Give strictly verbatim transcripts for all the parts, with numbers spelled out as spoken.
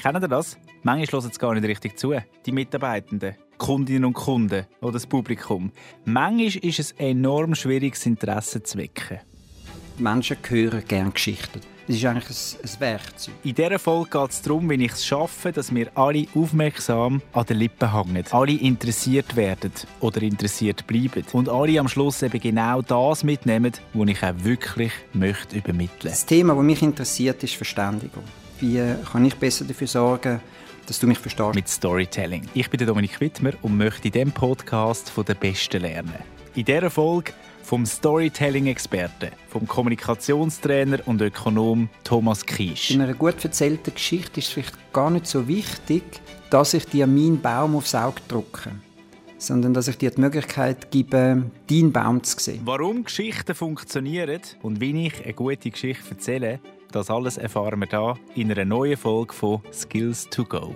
Kennt ihr das? Manchmal hören sie gar nicht richtig zu, die Mitarbeitenden, Kundinnen und Kunden oder das Publikum. Manchmal ist es enorm schwierig, das Interesse zu wecken. Menschen hören gerne Geschichten. Das ist eigentlich ein, ein Werkzeug. In dieser Folge geht es darum, wie ich es schaffe, dass wir alle aufmerksam an den Lippen hängen. Alle interessiert werden oder interessiert bleiben. Und alle am Schluss eben genau das mitnehmen, was ich auch wirklich möchte übermitteln. Das Thema, das mich interessiert, ist Verständigung. Wie kann ich besser dafür sorgen, dass du mich verstehst? Mit Storytelling. Ich bin der Dominik Wittmer und möchte in diesem Podcast von den Besten lernen. In dieser Folge vom Storytelling-Experten, vom Kommunikationstrainer und Ökonom Thomas Kiesch. In einer gut erzählten Geschichte ist es vielleicht gar nicht so wichtig, dass ich dir meinen Baum aufs Auge drücke, sondern dass ich dir die Möglichkeit gebe, deinen Baum zu sehen. Warum Geschichten funktionieren und wie ich eine gute Geschichte erzähle, das alles erfahren wir hier in einer neuen Folge von Skills to Go.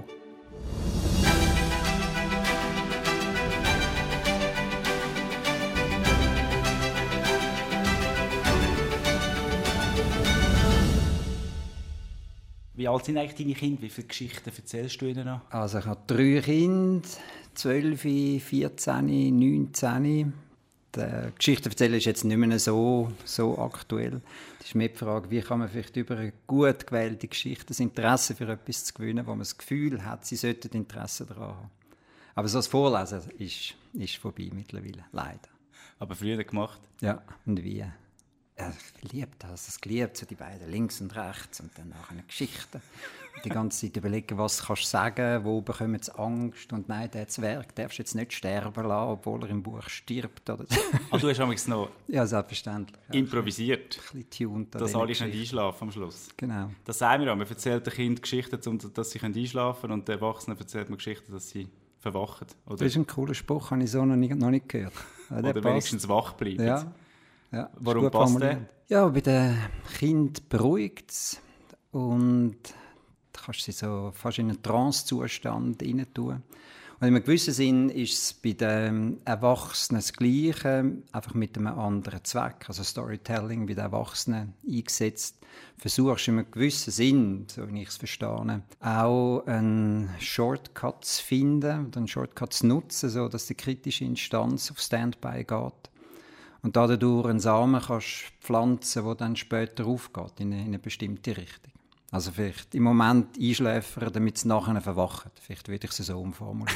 Wie alt sind eigentlich deine Kinder? Wie viele Geschichten erzählst du ihnen noch? Also ich habe drei Kinder, zwölf, vierzehn, neunzehn. Die Geschichte erzählen ist jetzt nicht mehr so, so aktuell. Es ist mehr die Frage, wie kann man vielleicht über eine gut gewählte Geschichte das Interesse für etwas zu gewinnen, wo man das Gefühl hat, sie sollten Interesse daran haben. Aber so das Vorlesen ist, ist vorbei mittlerweile, leider. Aber früher gemacht? Ja, und wie? Ja, ich liebe das, das geliebt, so die beiden links und rechts und dann nachher eine Geschichte. Die ganze Zeit überlegen, was kannst du sagen, wo bekommen sie Angst und nein, der Zwerg darfst du jetzt nicht sterben lassen, obwohl er im Buch stirbt. Oder so. Ah, du hast amigs noch ja, selbstverständlich. improvisiert, ein bisschen tuned dass alle nicht einschlafen am Schluss. Genau. Das sagen wir auch, man erzählt den Kindern Geschichten, dass sie einschlafen können und den Erwachsenen erzählt man Geschichten, dass sie verwachen. Oder? Das ist ein cooler Spruch, habe ich so noch nicht, noch nicht gehört. Der oder passt. Wenigstens wach bleiben. Ja. Ja, warum passt der? Ja, bei den Kindern beruhigt es und du kannst sie so fast in einen Trance-Zustand rein tun. Und in einem gewissen Sinn ist es bei den Erwachsenen das Gleiche, einfach mit einem anderen Zweck. Also Storytelling bei den Erwachsenen eingesetzt. Versuchst in einem gewissen Sinn, so wie ich es verstehe, auch einen Shortcut zu finden oder einen Shortcut zu nutzen, sodass die kritische Instanz auf Standby geht. Und dadurch einen Samen kannst pflanzen, der dann später aufgeht in eine, in eine bestimmte Richtung. Also vielleicht im Moment einschläfern, damit es nachher verwachen. Vielleicht würde ich es so umformulieren.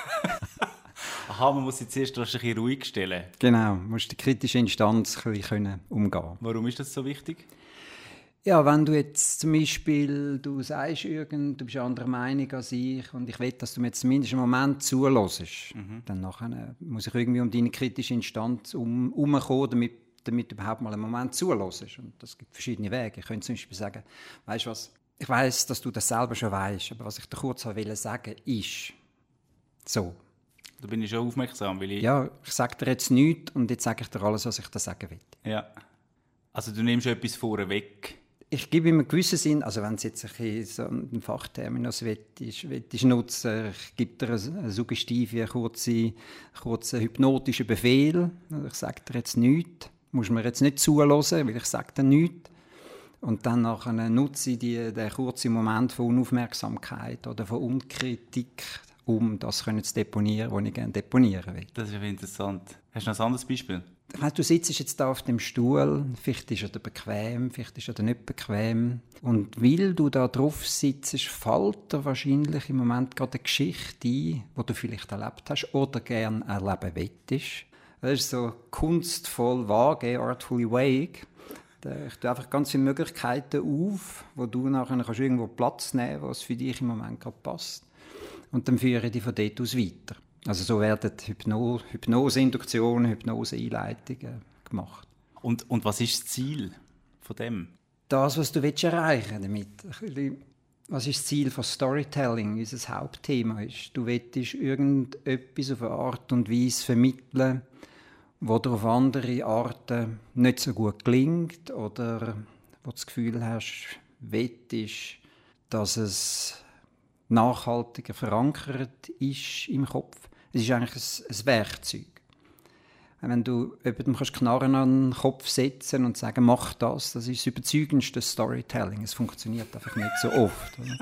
Aha, man muss sie zuerst ein bisschen ruhig stellen. Genau, du musst die kritische Instanz ein bisschen umgehen können. Warum ist das so wichtig? Ja, wenn du jetzt zum Beispiel, du sagst irgend, du bist anderer Meinung als ich und ich will, dass du mir jetzt zumindest einen Moment zuhörst, mhm. dann nachher muss ich irgendwie um deine kritische Instanz um, umkommen, damit, damit du überhaupt mal einen Moment zuhörst. Und das gibt verschiedene Wege. Ich könnte zum Beispiel sagen, weißt du was, ich weiss, dass du das selber schon weißt, aber was ich dir kurz wollte sagen, ist so. Da bin ich schon aufmerksam, weil ich... Ja, ich sage dir jetzt nichts und jetzt sage ich dir alles, was ich dir sagen will. Ja. Also du nimmst etwas vorher weg. Ich gebe ihm einen gewissen Sinn, also wenn es jetzt ein so einen Fachterminus willst, nutzen, ich gebe dir einen suggestiven, kurzen, kurzen hypnotischen Befehl. Also ich sage dir jetzt nichts, muss mir jetzt nicht zuhören, weil ich sage dir nichts. Und dann nachher nutze ich die, den kurzen Moment von Unaufmerksamkeit oder von Unkritik, um das zu deponieren, was ich gerne deponieren will. Das ist ja interessant. Hast du noch ein anderes Beispiel? Du sitzt jetzt da auf dem Stuhl, vielleicht ist er bequem, vielleicht ist er nicht bequem. Und weil du da drauf sitzt, fällt dir wahrscheinlich im Moment gerade eine Geschichte ein, die du vielleicht erlebt hast oder gerne erleben möchtest. Das ist so kunstvoll vage, artfully vague. Ich tue einfach ganz viele Möglichkeiten auf, wo du nachher kannst irgendwo Platz nehmen kannst, was für dich im Moment gerade passt. Und dann führe ich dich von dort aus weiter. Also so werden Hypno- Hypnose-Induktionen, Hypnose-Einleitungen gemacht. Und, und was ist das Ziel von dem? Das, was du willst erreichen damit. Was ist das Ziel von Storytelling? Unser Hauptthema ist, du willst irgendetwas auf eine Art und Weise vermitteln, wo dir auf andere Arten nicht so gut gelingt oder wo du das Gefühl hast, willst, dass es nachhaltiger verankert ist im Kopf. Es ist eigentlich ein, ein Werkzeug. Wenn du jemandem Knarren an den Kopf setzen und sagen, mach das, das ist das überzeugendste Storytelling. Es funktioniert einfach nicht so oft. Oder?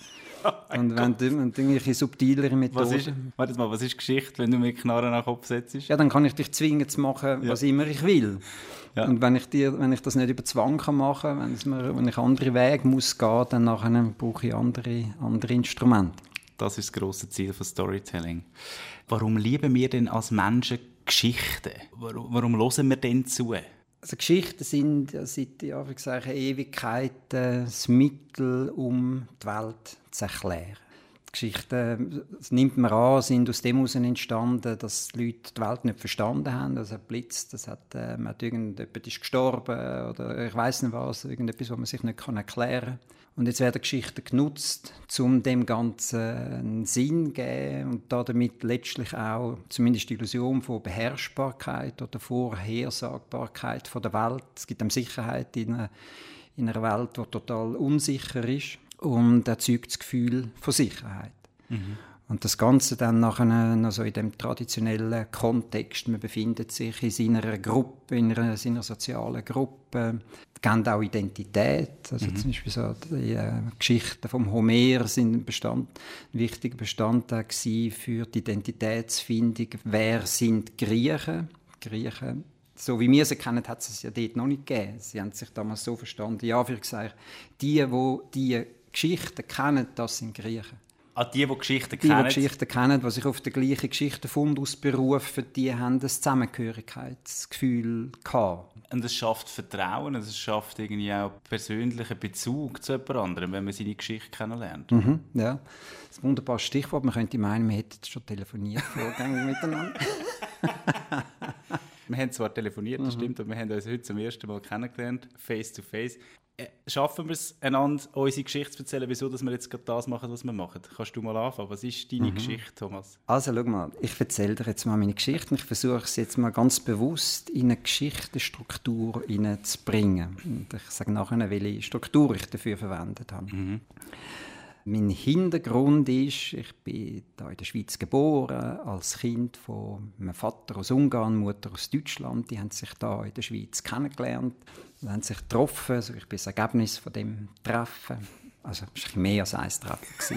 Oh und wenn du, wenn du irgendwelche subtilere Methoden... Was ist, warte mal, was ist Geschichte, wenn du mir Knarren nach den Kopf setzt? Ja, dann kann ich dich zwingen zu machen, ja. was immer ich will. Ja. Und wenn ich, dir, wenn ich das nicht über Zwang kann machen kann, wenn, wenn ich andere Wege muss gehen, dann nachher brauche ich andere, andere Instrumente. Das ist das grosse Ziel von Storytelling. Warum lieben wir denn als Menschen Geschichten? Warum, warum hören wir denn zu? Also Geschichten sind ja seit ja, wie gesagt, Ewigkeit das Mittel, um die Welt zu erklären. Die Geschichten, das nimmt man an, sind aus dem heraus entstanden, dass die Leute die Welt nicht verstanden haben. Es hat blitzt, das hat, äh, man hat irgendjemand ist gestorben oder ich weiss nicht was, irgendetwas, was man sich nicht erklären kann. Und jetzt werden Geschichten genutzt, um dem Ganzen einen Sinn zu geben und damit letztlich auch zumindest die Illusion von Beherrschbarkeit oder Vorhersagbarkeit von der Welt. Es gibt einem Sicherheit in einer, in einer Welt, die total unsicher ist und erzeugt das Gefühl von Sicherheit. Mhm. Und das Ganze dann nachher also in dem traditionellen Kontext, man befindet sich in seiner Gruppe, in einer, seiner sozialen Gruppe, geben auch Identität. Also mhm. zum Beispiel so die äh, Geschichten vom Homer sind ein, Bestand, ein wichtiger Bestandteil für die Identitätsfindung. Wer sind Griechen? Griechen, so wie wir sie kennen, hat es ja dort noch nicht gegeben. Sie haben sich damals so verstanden, ja, wie gesagt, die, die die Geschichten kennen, das sind Griechen. Ah, die, die Geschichten die, kennen? Die, die Geschichten kennen, die sich auf den gleichen Geschichtenfundus berufen, die haben ein Zusammengehörigkeitsgefühl gehabt. Und es schafft Vertrauen, es schafft irgendwie auch persönlichen Bezug zu jemand anderem, wenn man seine Geschichte kennenlernt. Mhm, ja, das ist ein wunderbares Stichwort. Man könnte meinen, wir hätten schon telefoniert, vorgängig miteinander. Wir haben zwar telefoniert, das mhm. stimmt, aber wir haben uns heute zum ersten Mal kennengelernt, face to face. Äh, schaffen wir es, einander unsere Geschichte zu erzählen, wieso dass wir jetzt gerade das machen, was wir machen? Kannst du mal anfangen? Was ist deine mhm. Geschichte, Thomas? Also, schau mal, ich erzähle dir jetzt mal meine Geschichte und ich versuche es jetzt mal ganz bewusst in eine Geschichtenstruktur zu bringen. Und ich sage nachher, welche Struktur ich dafür verwendet habe. Mhm. Mein Hintergrund ist, ich bin hier in der Schweiz geboren, als Kind von meinem Vater aus Ungarn, Mutter aus Deutschland. Die haben sich hier in der Schweiz kennengelernt, die haben sich getroffen. Also ich bin das Ergebnis von dem Treffen. Also es war mehr als ein Treffen.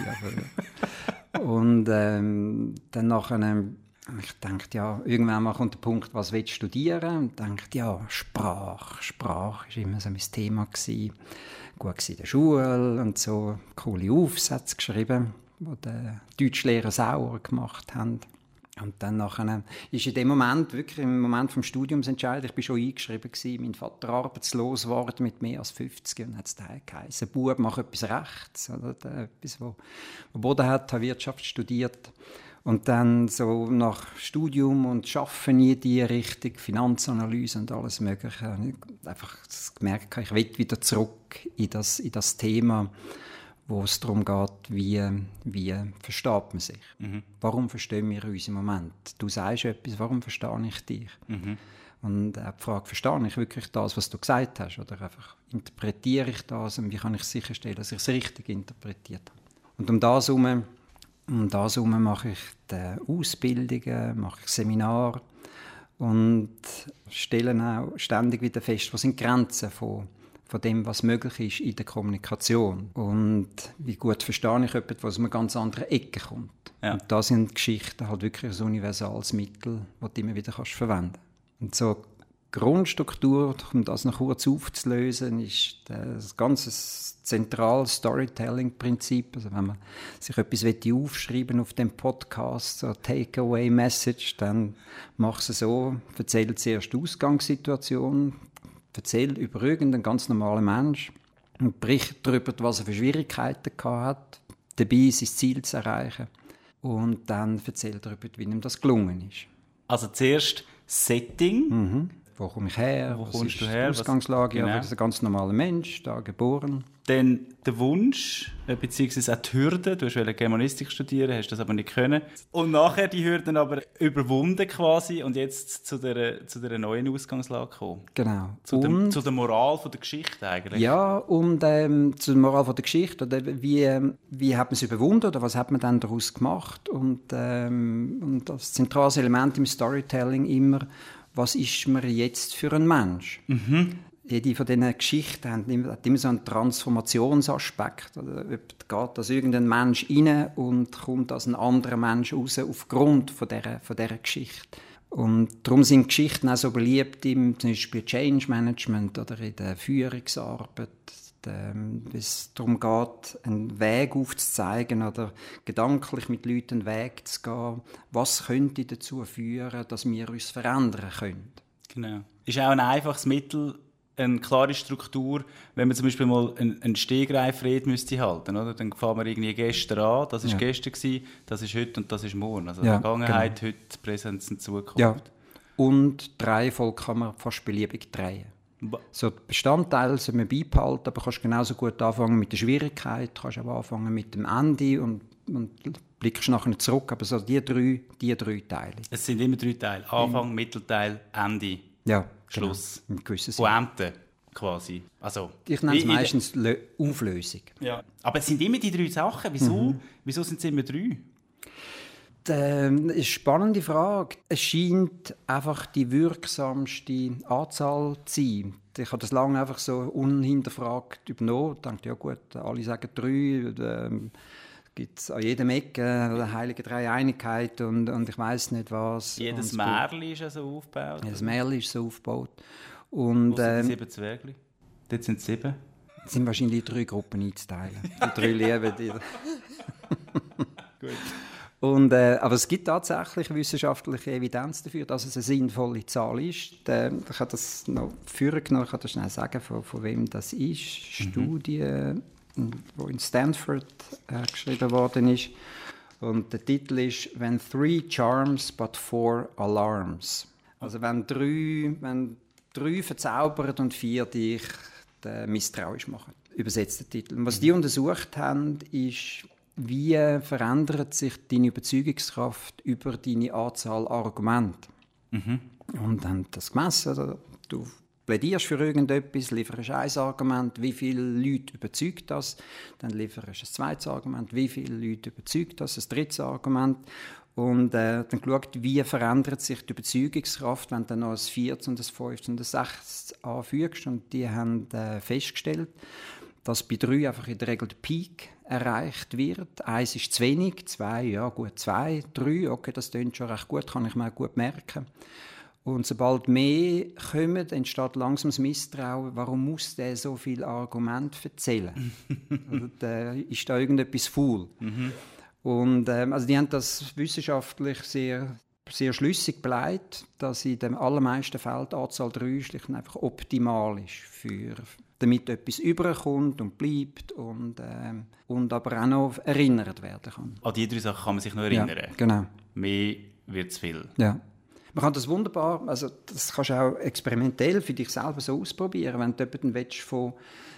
Aber und ähm, dann nachher, ich dachte, ja, irgendwann mal kommt der Punkt, was willst du studieren? Und dachte, ja, Sprache. Sprache war immer so mein Thema gewesen. Gut in der Schule und so coole Aufsätze geschrieben, die die Deutschlehrer sauer gemacht haben. Und dann nachher ist in dem Moment, wirklich im Moment des Studiumsentscheids, ich war schon eingeschrieben gewesen, mein Vater arbeitslos geworden mit mehr als fünfzig und hat es daheim geheißen, Bub, mach etwas Rechts, oder etwas, wo, wo Boden hat, habe Wirtschaft studiert. Und dann so nach Studium und Arbeiten in die Richtung, Finanzanalyse und alles Mögliche, habe ich einfach gemerkt, ich will wieder zurück in das, in das Thema, wo es darum geht, wie, wie versteht man sich. Mhm. Warum verstehen wir uns im Moment? Du sagst etwas, warum verstehe ich dich? Mhm. Und auch die Frage, verstehe ich wirklich das, was du gesagt hast? Oder einfach interpretiere ich das und wie kann ich sicherstellen, dass ich es richtig interpretiert habe? Und um das herum Um das herum mache ich Ausbildungen, mache ich Seminare und stelle auch ständig wieder fest, was sind die Grenzen von, von dem, was möglich ist in der Kommunikation. Und wie gut verstehe ich jemanden, der aus einer ganz anderen Ecke kommt. Ja. Und da sind Geschichten halt wirklich ein universales Mittel, das du immer wieder kannst verwenden kannst. Und so Grundstruktur, um das noch kurz aufzulösen, ist das ganze zentrale Storytelling-Prinzip. Also wenn man sich etwas aufschreiben auf dem Podcast, so Takeaway-Message, dann mach es so, erzähl zuerst die Ausgangssituation, erzähl über irgendeinen ganz normalen Mensch und bericht darüber, was er für Schwierigkeiten gehabt hat, dabei sein Ziel zu erreichen. Und dann erzähl darüber, wie ihm das gelungen ist. Also zuerst Setting. Mhm. Wo komme ich her? Wo was kommst ist du her? Die Ausgangslage? Was, genau. Ja, das ist ein ganz normaler Mensch, da geboren. Dann der Wunsch, beziehungsweise auch die Hürde. Du wolltest Germanistik studieren, hast das aber nicht können. Und nachher die Hürden aber überwunden quasi und jetzt zu der, zu der neuen Ausgangslage gekommen. Genau. Zu, dem, zu der Moral von der Geschichte eigentlich. Ja, und ähm, zu der Moral von der Geschichte. Oder wie, ähm, wie hat man es überwunden oder was hat man dann daraus gemacht? Und, ähm, und das zentrale Element im Storytelling immer, was ist man jetzt für ein Mensch? Mhm. jede von diesen Geschichten hat immer, hat immer so einen Transformationsaspekt. Oder geht aus irgendein Mensch rein und kommt als ein anderer Mensch raus aufgrund von dieser, von dieser Geschichte. Und darum sind Geschichten auch so beliebt im zum Beispiel Change Management oder in der Führungsarbeit, wenn es darum geht, einen Weg aufzuzeigen oder gedanklich mit Leuten einen Weg zu gehen, was könnte dazu führen, dass wir uns verändern können. Genau. Ist auch ein einfaches Mittel, eine klare Struktur, wenn man zum Beispiel mal einen, einen Stegreifred müsste halten, oder? Dann fahren wir irgendwie gestern an, das war ja. gestern gewesen, das ist heute und das ist morgen. Also ja, Vergangenheit, genau. Heute, Präsenz und Zukunft. Ja. Und die Reihenfolge kann man fast beliebig drehen. Ba- so die Bestandteile soll man beibehalten, aber kannst genauso gut anfangen mit der Schwierigkeit, kannst auch anfangen mit dem Ende und, und blickst nachher zurück. Aber so die drei, die drei Teile. Es sind immer drei Teile. Anfang, mhm. Mittelteil, Ende. Ja. Schluss. Genau, Pointe quasi. Also, ich nenne es meistens Lö- Auflösung. Ja. Aber es sind immer die drei Sachen. Wieso, mhm. Wieso sind es immer drei? Das ist eine spannende Frage. Es scheint einfach die wirksamste Anzahl zu sein. Ich habe das lange einfach so unhinterfragt übernommen. Ich dachte, ja gut, alle sagen drei. Ähm, gibt es an jedem Ecke eine heilige Dreieinigkeit und, und ich weiss nicht was. Jedes Märchen ist ja so aufgebaut. Jedes Märchen ist so aufgebaut. Und, Wo sind ähm, die sieben Zwergli? Dort sind es sieben. Es sind wahrscheinlich drei Gruppen einzuteilen. Die drei Lieben. Die Gut. Und, äh, aber es gibt tatsächlich wissenschaftliche Evidenz dafür, dass es eine sinnvolle Zahl ist. Äh, ich habe das noch vorgenommen, ich kann das schnell sagen, von, von wem das ist. Mhm. Studie, die in Stanford äh, geschrieben worden ist. Und der Titel ist «When three charms but four alarms». Also wenn drei, wenn drei verzaubern und vier dich äh, misstrauisch machen. Übersetzt der Titel. Und was die untersucht haben, ist, wie verändert sich deine Überzeugungskraft über deine Anzahl Argumente. Mhm. Und haben das gemessen. Oder? Du plädierst für irgendetwas, lieferst ein Argument, wie viele Leute überzeugt das? Dann lieferst du ein zweites Argument, wie viele Leute überzeugt das? Ein drittes Argument. Und äh, dann geschaut, wie verändert sich die Überzeugungskraft, wenn du dann noch ein viertes und ein fünftes und ein sechstes anfügst. Und die haben äh, festgestellt, dass bei drei einfach in der Regel der Peak erreicht wird. Eins ist zu wenig, zwei, ja gut, zwei, drei, okay, das klingt schon recht gut, kann ich mir auch gut merken. Und sobald mehr kommen, entsteht langsam das Misstrauen, warum muss der so viele Argumente erzählen? Also, da ist da irgendetwas faul? Mhm. Und ähm, also die haben das wissenschaftlich sehr, sehr schlüssig beleidigt, dass in den allermeisten Fällen die Anzahl drei schlicht einfach optimal ist, für, damit etwas überkommt und bleibt und, ähm, und aber auch noch erinnert werden kann. An die drei Sachen kann man sich noch erinnern? Ja, genau. Mehr wird zu viel? Ja. Man kann das wunderbar, also das kannst du auch experimentell für dich selber so ausprobieren, wenn du jemanden willst, von,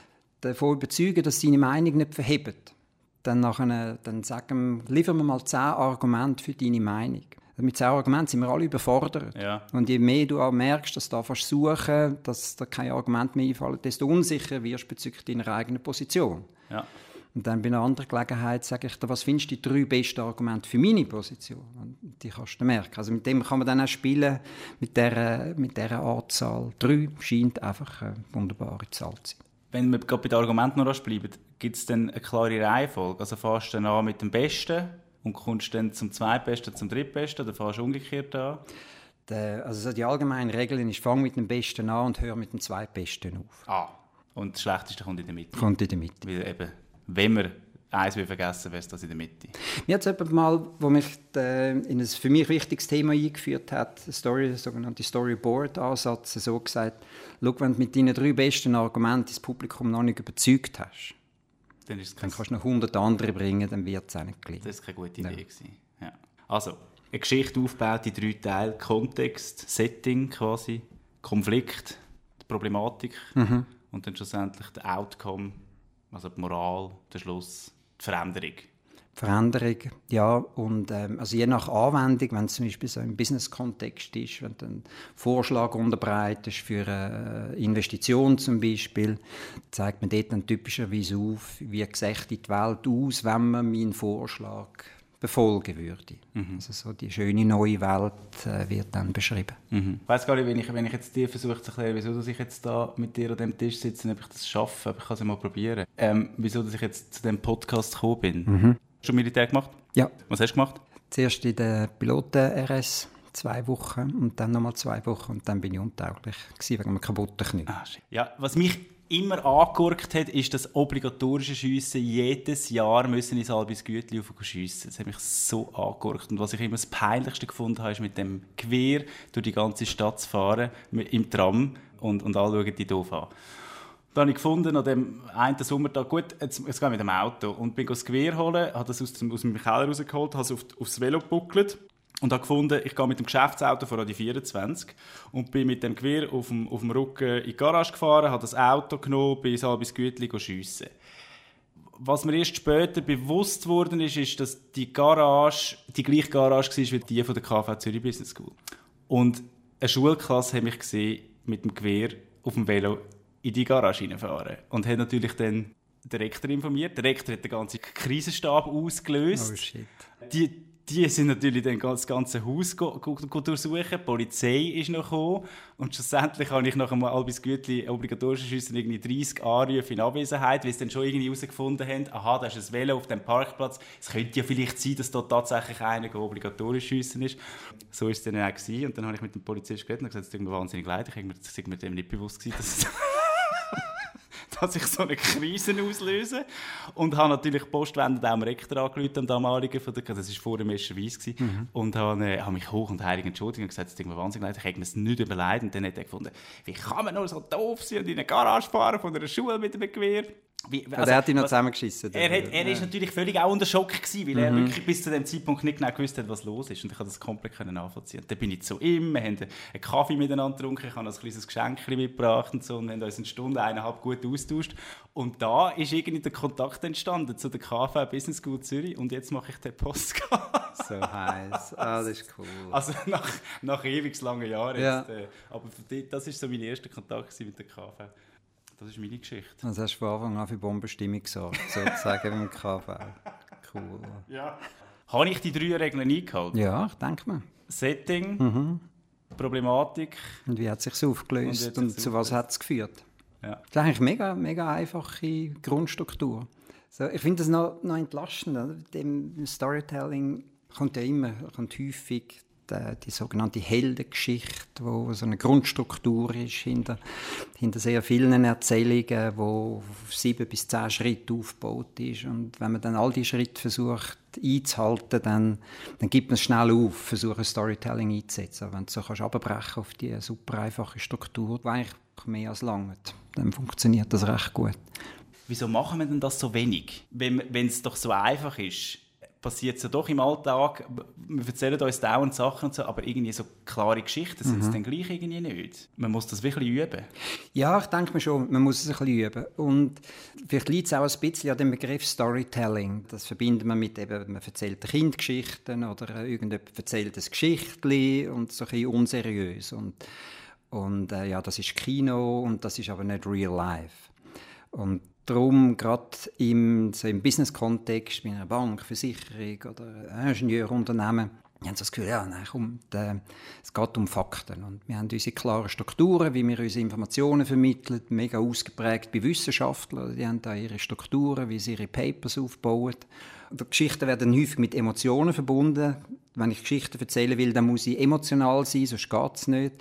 davon überzeugen, dass seine Meinung nicht verhebt. Dann, nachher, dann sagen wir, liefern wir mal zehn Argumente für deine Meinung. Mit zehn Argumenten sind wir alle überfordert. Ja. Und je mehr du auch merkst, dass du anfängst zu suchen, dass dir keine Argumente mehr einfallen, desto unsicherer wirst du bezüglich deiner eigenen Position. Ja. Und dann bei einer anderen Gelegenheit sage ich dir, was findest du die drei besten Argumente für meine Position? Und die kannst du merken. Also mit dem kann man dann auch spielen, mit dieser, mit dieser Anzahl. Drei scheint einfach eine wunderbare Zahl zu sein. Wenn wir gerade bei den Argumenten noch bleiben, gibt es dann eine klare Reihenfolge? Also fährst du dann an mit dem Besten und kommst dann zum Zweitbesten, zum Drittbesten, oder fährst du umgekehrt an? Der, also die allgemeine Regel ist, fang mit dem Besten an und hör mit dem Zweitbesten auf. Ah, und das Schlechteste kommt in der Mitte? Kommt in der Mitte. Weil eben, wenn wir eins vergessen, wäre es das in der Mitte. Mir hat es jemand mal, wo mich äh, in ein für mich wichtiges Thema eingeführt hat, der Story, sogenannte Storyboard-Ansatz, so gesagt, schau, wenn du mit deinen drei besten Argumenten das Publikum noch nicht überzeugt hast, dann, ist dann kannst du noch hundert andere bringen, dann wird es auch nicht gelingen. Das ist keine gute Idee. Ja. Ja. Also, eine Geschichte aufgebaut in drei Teile: Kontext, Setting quasi, Konflikt, die Problematik mhm. und dann schlussendlich der Outcome, also die Moral, der Schluss, die Veränderung. Veränderung, ja. Und, ähm, also je nach Anwendung, wenn es zum Beispiel so im Business-Kontext ist, wenn du einen Vorschlag unterbreitest für eine Investition zum Beispiel, zeigt man dort dann typischerweise auf, wie sieht die Welt aus, wenn man meinen Vorschlag befolgen würde. Mhm. Also so die schöne neue Welt äh, wird dann beschrieben. Mhm. Ich weiss gar nicht, wenn ich, wenn ich jetzt dir versuche zu erklären, wieso dass ich jetzt da mit dir an dem Tisch sitze, ob ich das schaffe, aber ich kann es ja mal probieren. Ähm, wieso dass ich jetzt zu diesem Podcast gekommen bin. Mhm. Hast du Militär gemacht? Ja. Was hast du gemacht? Zuerst in der Piloten-R S zwei Wochen und dann nochmal zwei Wochen und dann bin ich untauglich gewesen, wegen einem kaputten Knie. Ah, ja, was mich immer angeguckt hat, ist das obligatorische Schiessen. Jedes Jahr müssen ins Albisgütli schiessen. Das hat mich so angeguckt. Und was ich immer das Peinlichste gefunden habe, ist mit dem Gewehr durch die ganze Stadt zu fahren, im Tram und, und alle schauen die doof an. Dann habe ich gefunden, an dem einen Sommertag, gut, jetzt, jetzt gehe ich mit dem Auto und bin das Gewehr holen, habe das aus, dem, aus meinem Keller rausgeholt, habe es auf, aufs Velo gebuckelt. Und habe gefunden, ich gehe mit dem Geschäftsauto von Radio vierundzwanzig und bin mit dem Gewehr auf dem, auf dem Rücken in die Garage gefahren, habe das Auto genommen, bin ins Albisgütli schiessen. Was mir erst später bewusst worden ist, ist, dass die Garage die gleiche Garage war wie die von der K V Zürich Business School. Und eine Schulklasse hat mich gesehen, mit dem Gewehr auf dem Velo in die Garage hineinfahren. Und hat natürlich dann den Rektor informiert. Der Rektor hat den ganzen Krisenstab ausgelöst. Oh shit. Die, Die sind natürlich dann das ganze Haus go, go, go durchsuchen. Die Polizei ist noch gekommen. Und schlussendlich habe ich nach einem Albisgütli obligatorischen Schiessen irgendwie dreissig Anrufe in Abwesenheit, weil sie dann schon irgendwie herausgefunden haben, aha, da ist ein Velo auf dem Parkplatz. Es könnte ja vielleicht sein, dass dort tatsächlich einer, der obligatorisch schiessen ist. So war es dann auch gewesen. Und dann habe ich mit dem Polizist geredet und gesagt, es tut mir wahnsinnig leid. Ich war mir dem nicht bewusst gewesen, dass dass ich so eine Krise auslöse. Und habe natürlich postwendend auch dem Rektor angerufen, am damaligen, von der, das war vor dem ersten Weiss, mhm. und habe, äh, habe mich hoch und heilig entschuldigt und gesagt, es tut mir wahnsinnig leid, ich hätte mir es nicht überlegt. Und dann hat er gefunden, wie kann man nur so doof sein und in eine Garage fahren von einer Schule mit einem Gewehr? Wie, also, also er hat ihn noch zusammengeschissen. Er, hat, er ja. ist natürlich völlig auch unter Schock gewesen, weil mhm. er wirklich bis zu dem Zeitpunkt nicht genau gewusst hat, was los ist. Und ich konnte das komplett nachvollziehen. Dann bin ich zu ihm, wir haben einen Kaffee miteinander getrunken, ich habe ein kleines Geschenk mitgebracht und so, und haben uns eine Stunde, eineinhalb gut austauscht. Und da ist irgendwie der Kontakt entstanden zu der K V Business School Zürich und jetzt mache ich den Podcast. So heiß. Ah, das ist cool. Also nach, nach ewig langen Jahren ja. jetzt. Äh, aber das war so mein erster Kontakt mit der K V. Das ist meine Geschichte. Also hast du von Anfang an für Bombenstimmung gesorgt, sozusagen mit dem K V. Cool. Ja. Habe ich die drei Regeln eingehalten? Ja, ich denke mal. Setting, mhm. Problematik. Und wie hat es sich aufgelöst und, und zu was hat es geführt? Ja. Das ist eigentlich eine mega, mega einfache Grundstruktur. So, ich finde das noch, noch entlastend. Dem Storytelling kommt ja immer, kommt häufig die, die sogenannte Heldengeschichte, wo so eine Grundstruktur ist hinter, hinter sehr vielen Erzählungen, wo auf sieben bis zehn Schritte aufgebaut ist. Und wenn man dann all diese Schritte versucht einzuhalten, dann, dann gibt man es schnell auf, versuchen Storytelling einzusetzen. Wenn du so kannst abbrechen auf die super einfache Struktur, die eigentlich mehr als lange, dann funktioniert das recht gut. Wieso machen wir denn das so wenig? Wenn es doch so einfach ist, passiert es ja doch im Alltag, wir erzählen uns dauernd Sachen und so, aber irgendwie so klare Geschichten sind es mhm. dann gleich irgendwie nicht. Man muss das wirklich üben. Ja, ich denke mir schon, man muss es ein bisschen üben. Und vielleicht liegt es auch ein bisschen an dem Begriff Storytelling. Das verbindet man mit eben, man erzählt Kindgeschichten oder irgendjemand erzählt ein Geschichtchen und so ein bisschen unseriös. Und, und äh, ja, das ist Kino und das ist aber nicht real life. Und darum, gerade im, so im Business-Kontext, bei einer Bank, Versicherung oder Ingenieurunternehmen, wir haben so das Gefühl, ja, nein, komm, de, es geht um Fakten. Und wir haben unsere klaren Strukturen, wie wir unsere Informationen vermitteln, mega ausgeprägt bei Wissenschaftlern. Die haben da ihre Strukturen, wie sie ihre Papers aufbauen. Und die Geschichten werden häufig mit Emotionen verbunden. Wenn ich Geschichten erzählen will, dann muss ich emotional sein, sonst geht es nicht.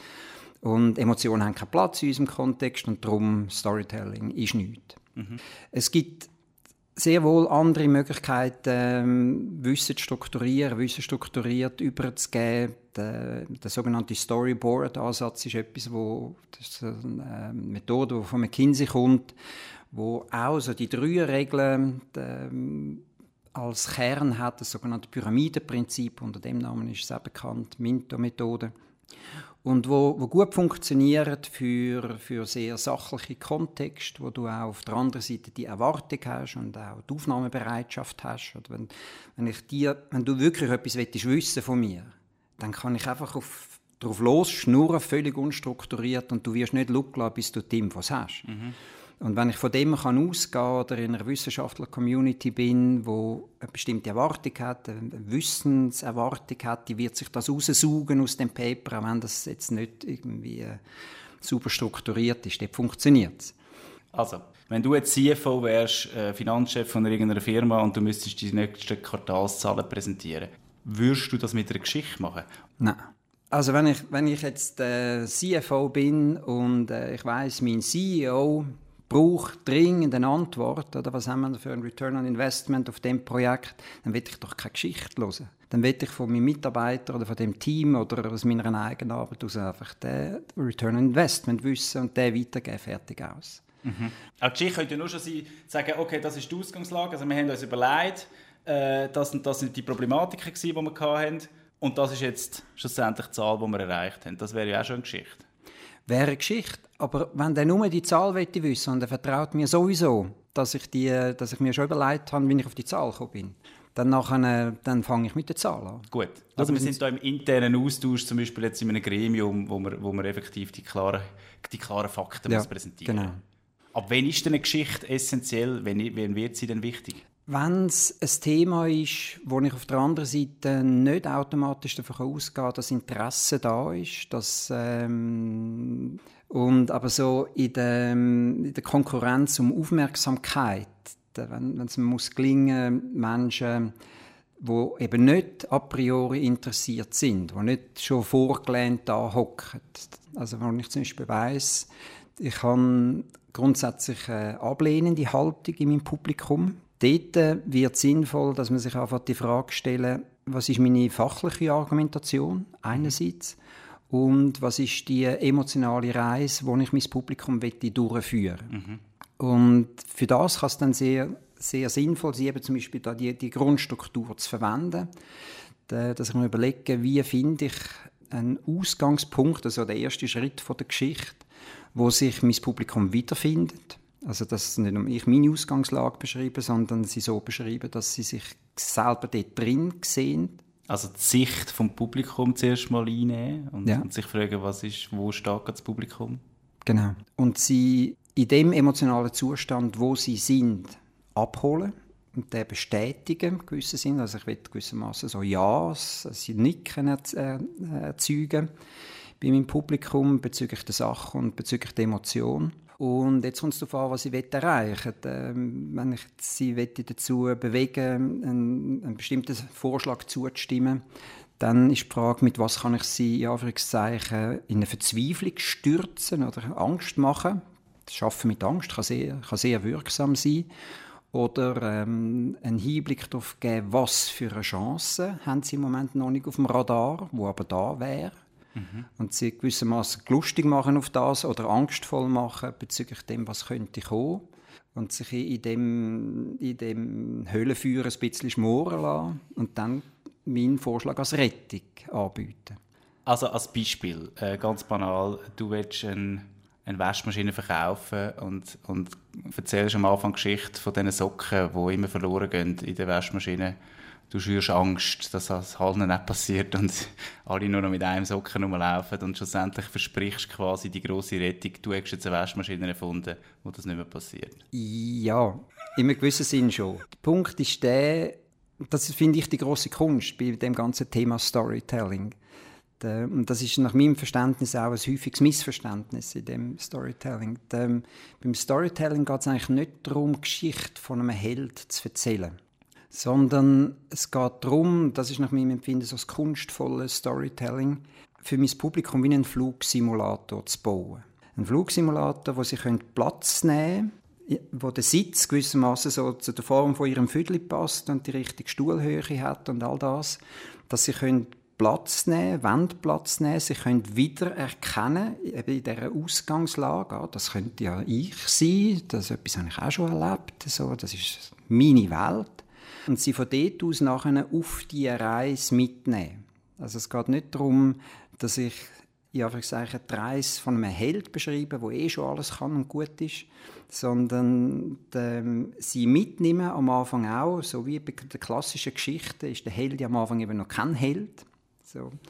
Und Emotionen haben keinen Platz in unserem Kontext und darum Storytelling ist nichts. Mhm. Es gibt sehr wohl andere Möglichkeiten, ähm, Wissen zu strukturieren, Wissen strukturiert überzugeben. Der, der sogenannte Storyboard-Ansatz ist etwas, wo, das ist eine Methode, die von McKinsey kommt, wo auch so die drei Regeln die, als Kern hat, das sogenannte Pyramidenprinzip, unter dem Namen ist es auch bekannt, Minto-Methode. Und wo, wo gut funktioniert für, für sehr sachliche Kontexte, wo du auch auf der anderen Seite die Erwartung hast und auch die Aufnahmebereitschaft hast. Oder wenn, wenn, ich dir, wenn du wirklich etwas wissen von mir, dann kann ich einfach auf, drauf los schnurren, völlig unstrukturiert, und du wirst nicht schauen lassen, bis du die Infos hast. Mhm. Und wenn ich von dem kann ausgehen oder in einer wissenschaftlichen Community bin, wo eine bestimmte Erwartung hat, eine Wissenserwartung hat, die wird sich das raussaugen aus dem Paper, auch wenn das jetzt nicht irgendwie äh, super strukturiert ist. Dort funktioniert es. Also, wenn du jetzt C F O wärst, äh, Finanzchef von irgendeiner Firma und du müsstest die nächsten Quartalszahlen präsentieren, würdest du das mit einer Geschichte machen? Nein. Also wenn ich, wenn ich jetzt äh, C F O bin und äh, ich weiss, mein C E O braucht dringend eine Antwort, oder was haben wir für ein Return on Investment auf dem Projekt, dann will ich doch keine Geschichte hören. Dann will ich von meinem Mitarbeiter oder von dem Team oder aus meiner eigenen Arbeit aus einfach den Return on Investment wissen und den weitergeben, fertig aus. Mhm. Eine Geschichte könnte ja nur schon sein, sagen, okay, das ist die Ausgangslage, also wir haben uns überlegt, äh, das und das sind die Problematiken, die wir hatten, und das ist jetzt schlussendlich die Zahl, die wir erreicht haben. Das wäre ja auch schon eine Geschichte. Wäre eine Geschichte, aber wenn der nur die Zahl wissen will und er vertraut mir sowieso, dass ich, die, dass ich mir schon überlegt habe, wie ich auf die Zahl gekommen bin, dann, nachher, dann fange ich mit der Zahl an. Gut, also wir sind da im internen Austausch, zum Beispiel jetzt in einem Gremium, wo wir, wo wir effektiv die klaren, die klaren Fakten ja, muss präsentieren. Genau. Ab wann ist denn eine Geschichte essentiell? Wann, wann wird sie denn wichtig? Wenn es ein Thema ist, wo ich auf der anderen Seite nicht automatisch davon ausgehe, dass Interesse da ist, dass, ähm, und aber so in der, in der Konkurrenz um Aufmerksamkeit, wenn, wenn es muss gelingen, Menschen, die eben nicht a priori interessiert sind, die nicht schon vorgelehnt da hocken. Also wenn ich zum Beispiel weiss, ich habe grundsätzlich eine ablehnende Haltung in meinem Publikum. Dort wird es sinnvoll, dass man sich einfach die Frage stellen, was ist meine fachliche Argumentation einerseits und was ist die emotionale Reise, die ich mein Publikum durchführen will. Mhm. Und für das kann es dann sehr, sehr sinnvoll sein, eben zum Beispiel da die, die Grundstruktur zu verwenden, dass ich mir überlege, wie finde ich einen Ausgangspunkt, also der erste Schritt von der Geschichte, wo sich mein Publikum wiederfindet. Also, dass nicht nur ich meine Ausgangslage beschreibe, sondern sie so beschreiben, dass sie sich selber dort drin sehen. Also die Sicht vom Publikum zuerst mal einnehmen und, ja. und sich fragen, was ist, wo steht das Publikum? Genau. Und sie in dem emotionalen Zustand, wo sie sind, abholen und den bestätigen, gewissen Sinn. Also ich will gewissermaßen so Ja, sie Nicken erzeugen bei meinem Publikum bezüglich der Sache und bezüglich der Emotion. Und jetzt kommt es darauf an, was sie erreichen wollen. Wenn ich sie dazu bewegen einen, einen bestimmten Vorschlag zuzustimmen, dann ist die Frage, mit was kann ich sie in Anführungszeichen in eine Verzweiflung stürzen oder Angst machen. Das Schaffen mit Angst kann sehr, kann sehr wirksam sein. Oder ähm, einen Hinblick darauf geben, was für eine Chance haben sie im Moment noch nicht auf dem Radar, wo aber da wäre. Mhm. Und sie gewissermaßen lustig machen auf das oder angstvoll machen bezüglich dem, was könnte kommen. Und sich in dem, in dem Höhlenfeuer ein bisschen schmoren lassen und dann meinen Vorschlag als Rettung anbieten. Also als Beispiel, äh, ganz banal, du willst ein eine Waschmaschine verkaufen und, und erzählst am Anfang die Geschichte von diesen Socken, die immer verloren gehen in der Waschmaschine. Du schürst Angst, dass das halt nicht passiert und alle nur noch mit einem Socken rumlaufen und schlussendlich versprichst quasi die grosse Rettung, du hast jetzt eine Waschmaschine erfunden, wo das nicht mehr passiert. Ja, in einem gewissen Sinn schon. Der Punkt ist der, das finde ich die grosse Kunst bei dem ganzen Thema Storytelling. Und das ist nach meinem Verständnis auch ein häufiges Missverständnis in dem Storytelling. Dem, beim Storytelling geht es eigentlich nicht darum, Geschichte von einem Held zu erzählen, sondern es geht darum, das ist nach meinem Empfinden so das kunstvolle Storytelling, für mein Publikum wie einen Flugsimulator zu bauen. Ein Flugsimulator, wo sie Platz nehmen können, wo der Sitz gewissermaßen so zu der Form von ihrem Viertel passt und die richtige Stuhlhöhe hat und all das, dass sie können Platz nehmen, wollen Platz nehmen, sie können wieder erkennen, eben in dieser Ausgangslage, das könnte ja ich sein, das etwas habe ich auch schon erlebt, so, das ist meine Welt. Und sie von dort aus nachher auf die Reise mitnehmen. Also es geht nicht darum, dass ich in Anführungszeichen die Reise von einem Held beschreibe, der eh schon alles kann und gut ist, sondern ähm, sie mitnehmen am Anfang auch, so wie bei der klassischen Geschichte ist der Held am Anfang eben noch kein Held. So.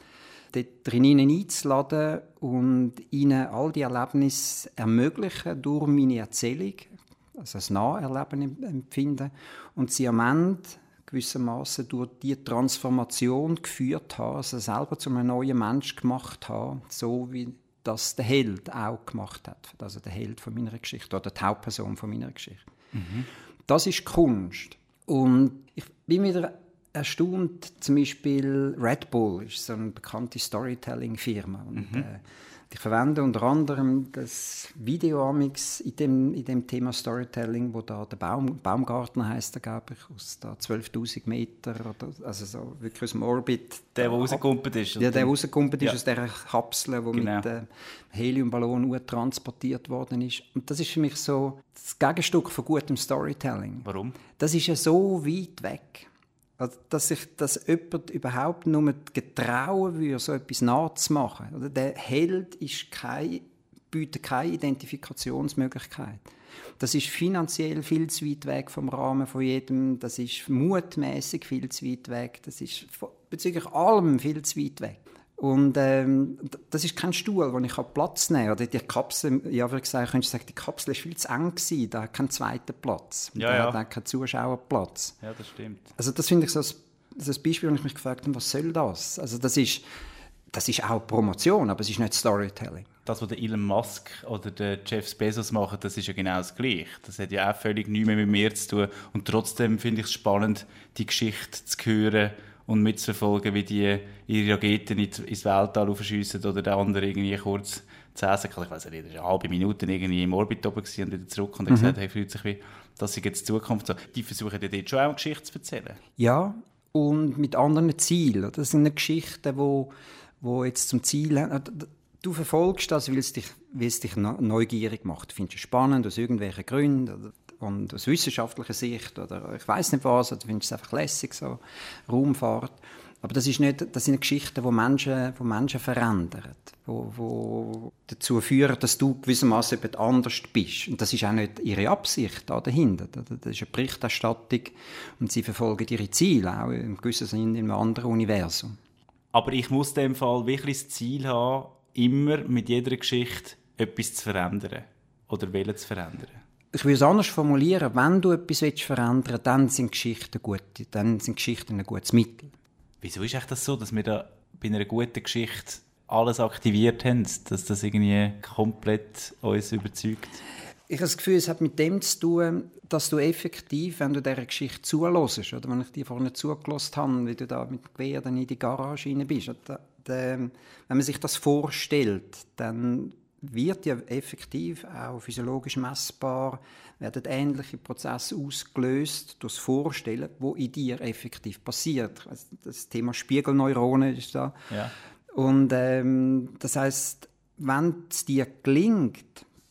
dort drinnen einzuladen und ihnen all die Erlebnisse ermöglichen durch meine Erzählung, also das Naherleben empfinden und sie am Ende gewissermaßen durch die Transformation geführt haben, also selber zu einem neuen Mensch gemacht haben, so wie das der Held auch gemacht hat, also der Held von meiner Geschichte oder die Hauptperson von meiner Geschichte. Mhm. Das ist Kunst. Und ich bin wieder erstaunt, zum Beispiel Red Bull ist so eine bekannte Storytelling-Firma. Und, mhm. äh, ich verwende unter anderem das Video-Amix in dem, in dem Thema Storytelling, wo da der Baum, Baumgartner heisst, der, glaube ich, aus zwölftausend Meter, oder, also so wirklich aus dem Orbit. Der, der rausgekumpelt ist. Ja, der rausgekumpelt ist ja. Aus dieser Kapsel, die genau. mit dem Heliumballon transportiert worden ist. Und das ist für mich so das Gegenstück von gutem Storytelling. Warum? Das ist ja so weit weg. Also, dass sich dass jemand überhaupt nur getrauen würde, so etwas nachzumachen. Oder der Held ist kein, bietet keine Identifikationsmöglichkeit. Das ist finanziell viel zu weit weg vom Rahmen von jedem. Das ist mutmäßig viel zu weit weg. Das ist bezüglich allem viel zu weit weg. Und ähm, das ist kein Stuhl, wo ich Platz nehmen kann. Oder die Kapsel, ja, wie gesagt, könntest du sagen, die Kapsel war viel zu eng gewesen, da hat keinen zweiten Platz. Ja, da ja. hat auch keinen Zuschauerplatz. Ja, das stimmt. Also das finde ich so ein, so ein Beispiel, wo ich mich gefragt habe, was soll das? Also das ist, das ist auch Promotion, aber es ist nicht Storytelling. Das, was der Elon Musk oder der Jeff Bezos machen, das ist ja genau das Gleiche. Das hat ja auch völlig nichts mehr mit mir zu tun. Und trotzdem finde ich es spannend, die Geschichte zu hören und mitzuverfolgen, wie die ihre Raketen ins Weltall aufschiessen oder der andere irgendwie kurz zehn Sekunden, ich weiß nicht, eine halbe Minute irgendwie im Orbit oben gewesen und wieder zurück und hat mhm. gesagt, hey, fühlt sich wie, das ist jetzt die Zukunft. So. Die versuchen ja dort schon auch eine Geschichte zu erzählen. Ja, und mit anderen Zielen. Das sind Geschichten, wo, wo jetzt zum Ziel haben. Du verfolgst das, weil es dich, weil es dich neugierig macht. Du findest es spannend, aus irgendwelchen Gründen. Und aus wissenschaftlicher Sicht oder ich weiß nicht was, oder findest du es einfach lässig, so Raumfahrt. Aber das, ist nicht, das sind Geschichten, die Menschen, die Menschen verändern, wo, wo dazu führen, dass du gewissermaßen jemand anders bist. Und das ist auch nicht ihre Absicht da dahinter. Das ist eine Berichterstattung und sie verfolgen ihre Ziele, auch im gewissen Sinne in einem anderen Universum. Aber ich muss in dem Fall wirklich das Ziel haben, immer mit jeder Geschichte etwas zu verändern oder wollen zu verändern. Ich will es anders formulieren. Wenn du etwas verändern willst, dann sind Geschichten gut. Dann sind Geschichten ein gutes Mittel. Wieso ist das so, dass wir da bei einer guten Geschichte alles aktiviert haben, dass das irgendwie komplett uns überzeugt? Ich habe das Gefühl, es hat mit dem zu tun, dass du effektiv, wenn du dieser Geschichte zuhörst, oder wenn ich dir vorhin zugelassen habe, wie du da mit dem Gewehr dann in die Garage rein bist, da, da, wenn man sich das vorstellt, dann wird ja effektiv auch physiologisch messbar, werden ähnliche Prozesse ausgelöst durch das Vorstellen, was in dir effektiv passiert. Also das Thema Spiegelneuronen ist da. Ja. Und ähm, das heisst, wenn es dir gelingt,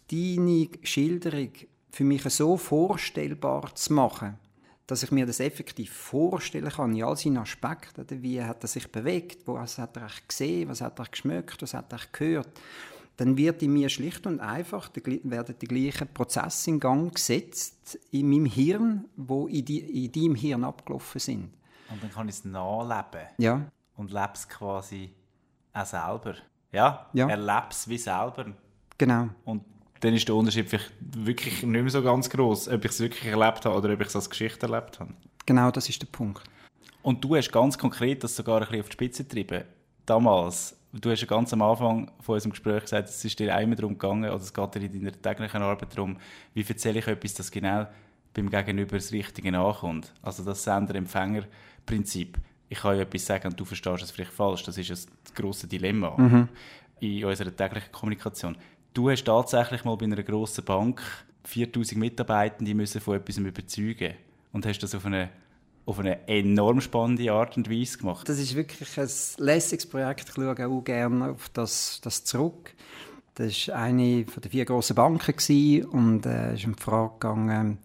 deine Schilderung für mich so vorstellbar zu machen, dass ich mir das effektiv vorstellen kann, in all seinen Aspekten, wie hat er sich bewegt, was hat er gesehen, was hat er geschmeckt, was hat er gehört, dann wird in mir schlicht und einfach die, werden die gleichen Prozesse in Gang gesetzt in meinem Hirn, die in, die, in deinem Hirn abgelaufen sind. Und dann kann ich es nachleben. Ja. Und lebe es quasi auch selber. Ja, ja. erlebe es wie selber. Genau. Und dann ist der Unterschied vielleicht wirklich nicht mehr so ganz gross, ob ich es wirklich erlebt habe oder ob ich es als Geschichte erlebt habe. Genau, das ist der Punkt. Und du hast ganz konkret das sogar ein bisschen auf die Spitze getrieben. Damals, du hast ja ganz am Anfang von unserem Gespräch gesagt, es ist dir einmal darum gegangen, oder es geht dir in deiner täglichen Arbeit darum, wie erzähle ich etwas, das genau beim Gegenüber das Richtige ankommt. Also das Sender-Empfänger-Prinzip. Ich kann ja etwas sagen und du verstehst es vielleicht falsch. Das ist das grosse Dilemma mhm. in unserer täglichen Kommunikation. Du hast tatsächlich mal bei einer grossen Bank viertausend Mitarbeiter, die müssen von etwas überzeugen und hast das auf eine auf eine enorm spannende Art und Weise gemacht. Das ist wirklich ein lässiges Projekt. Ich schaue auch gerne auf das, das zurück. Das war eine der vier grossen Banken und es äh, ist um die Frage gegangen,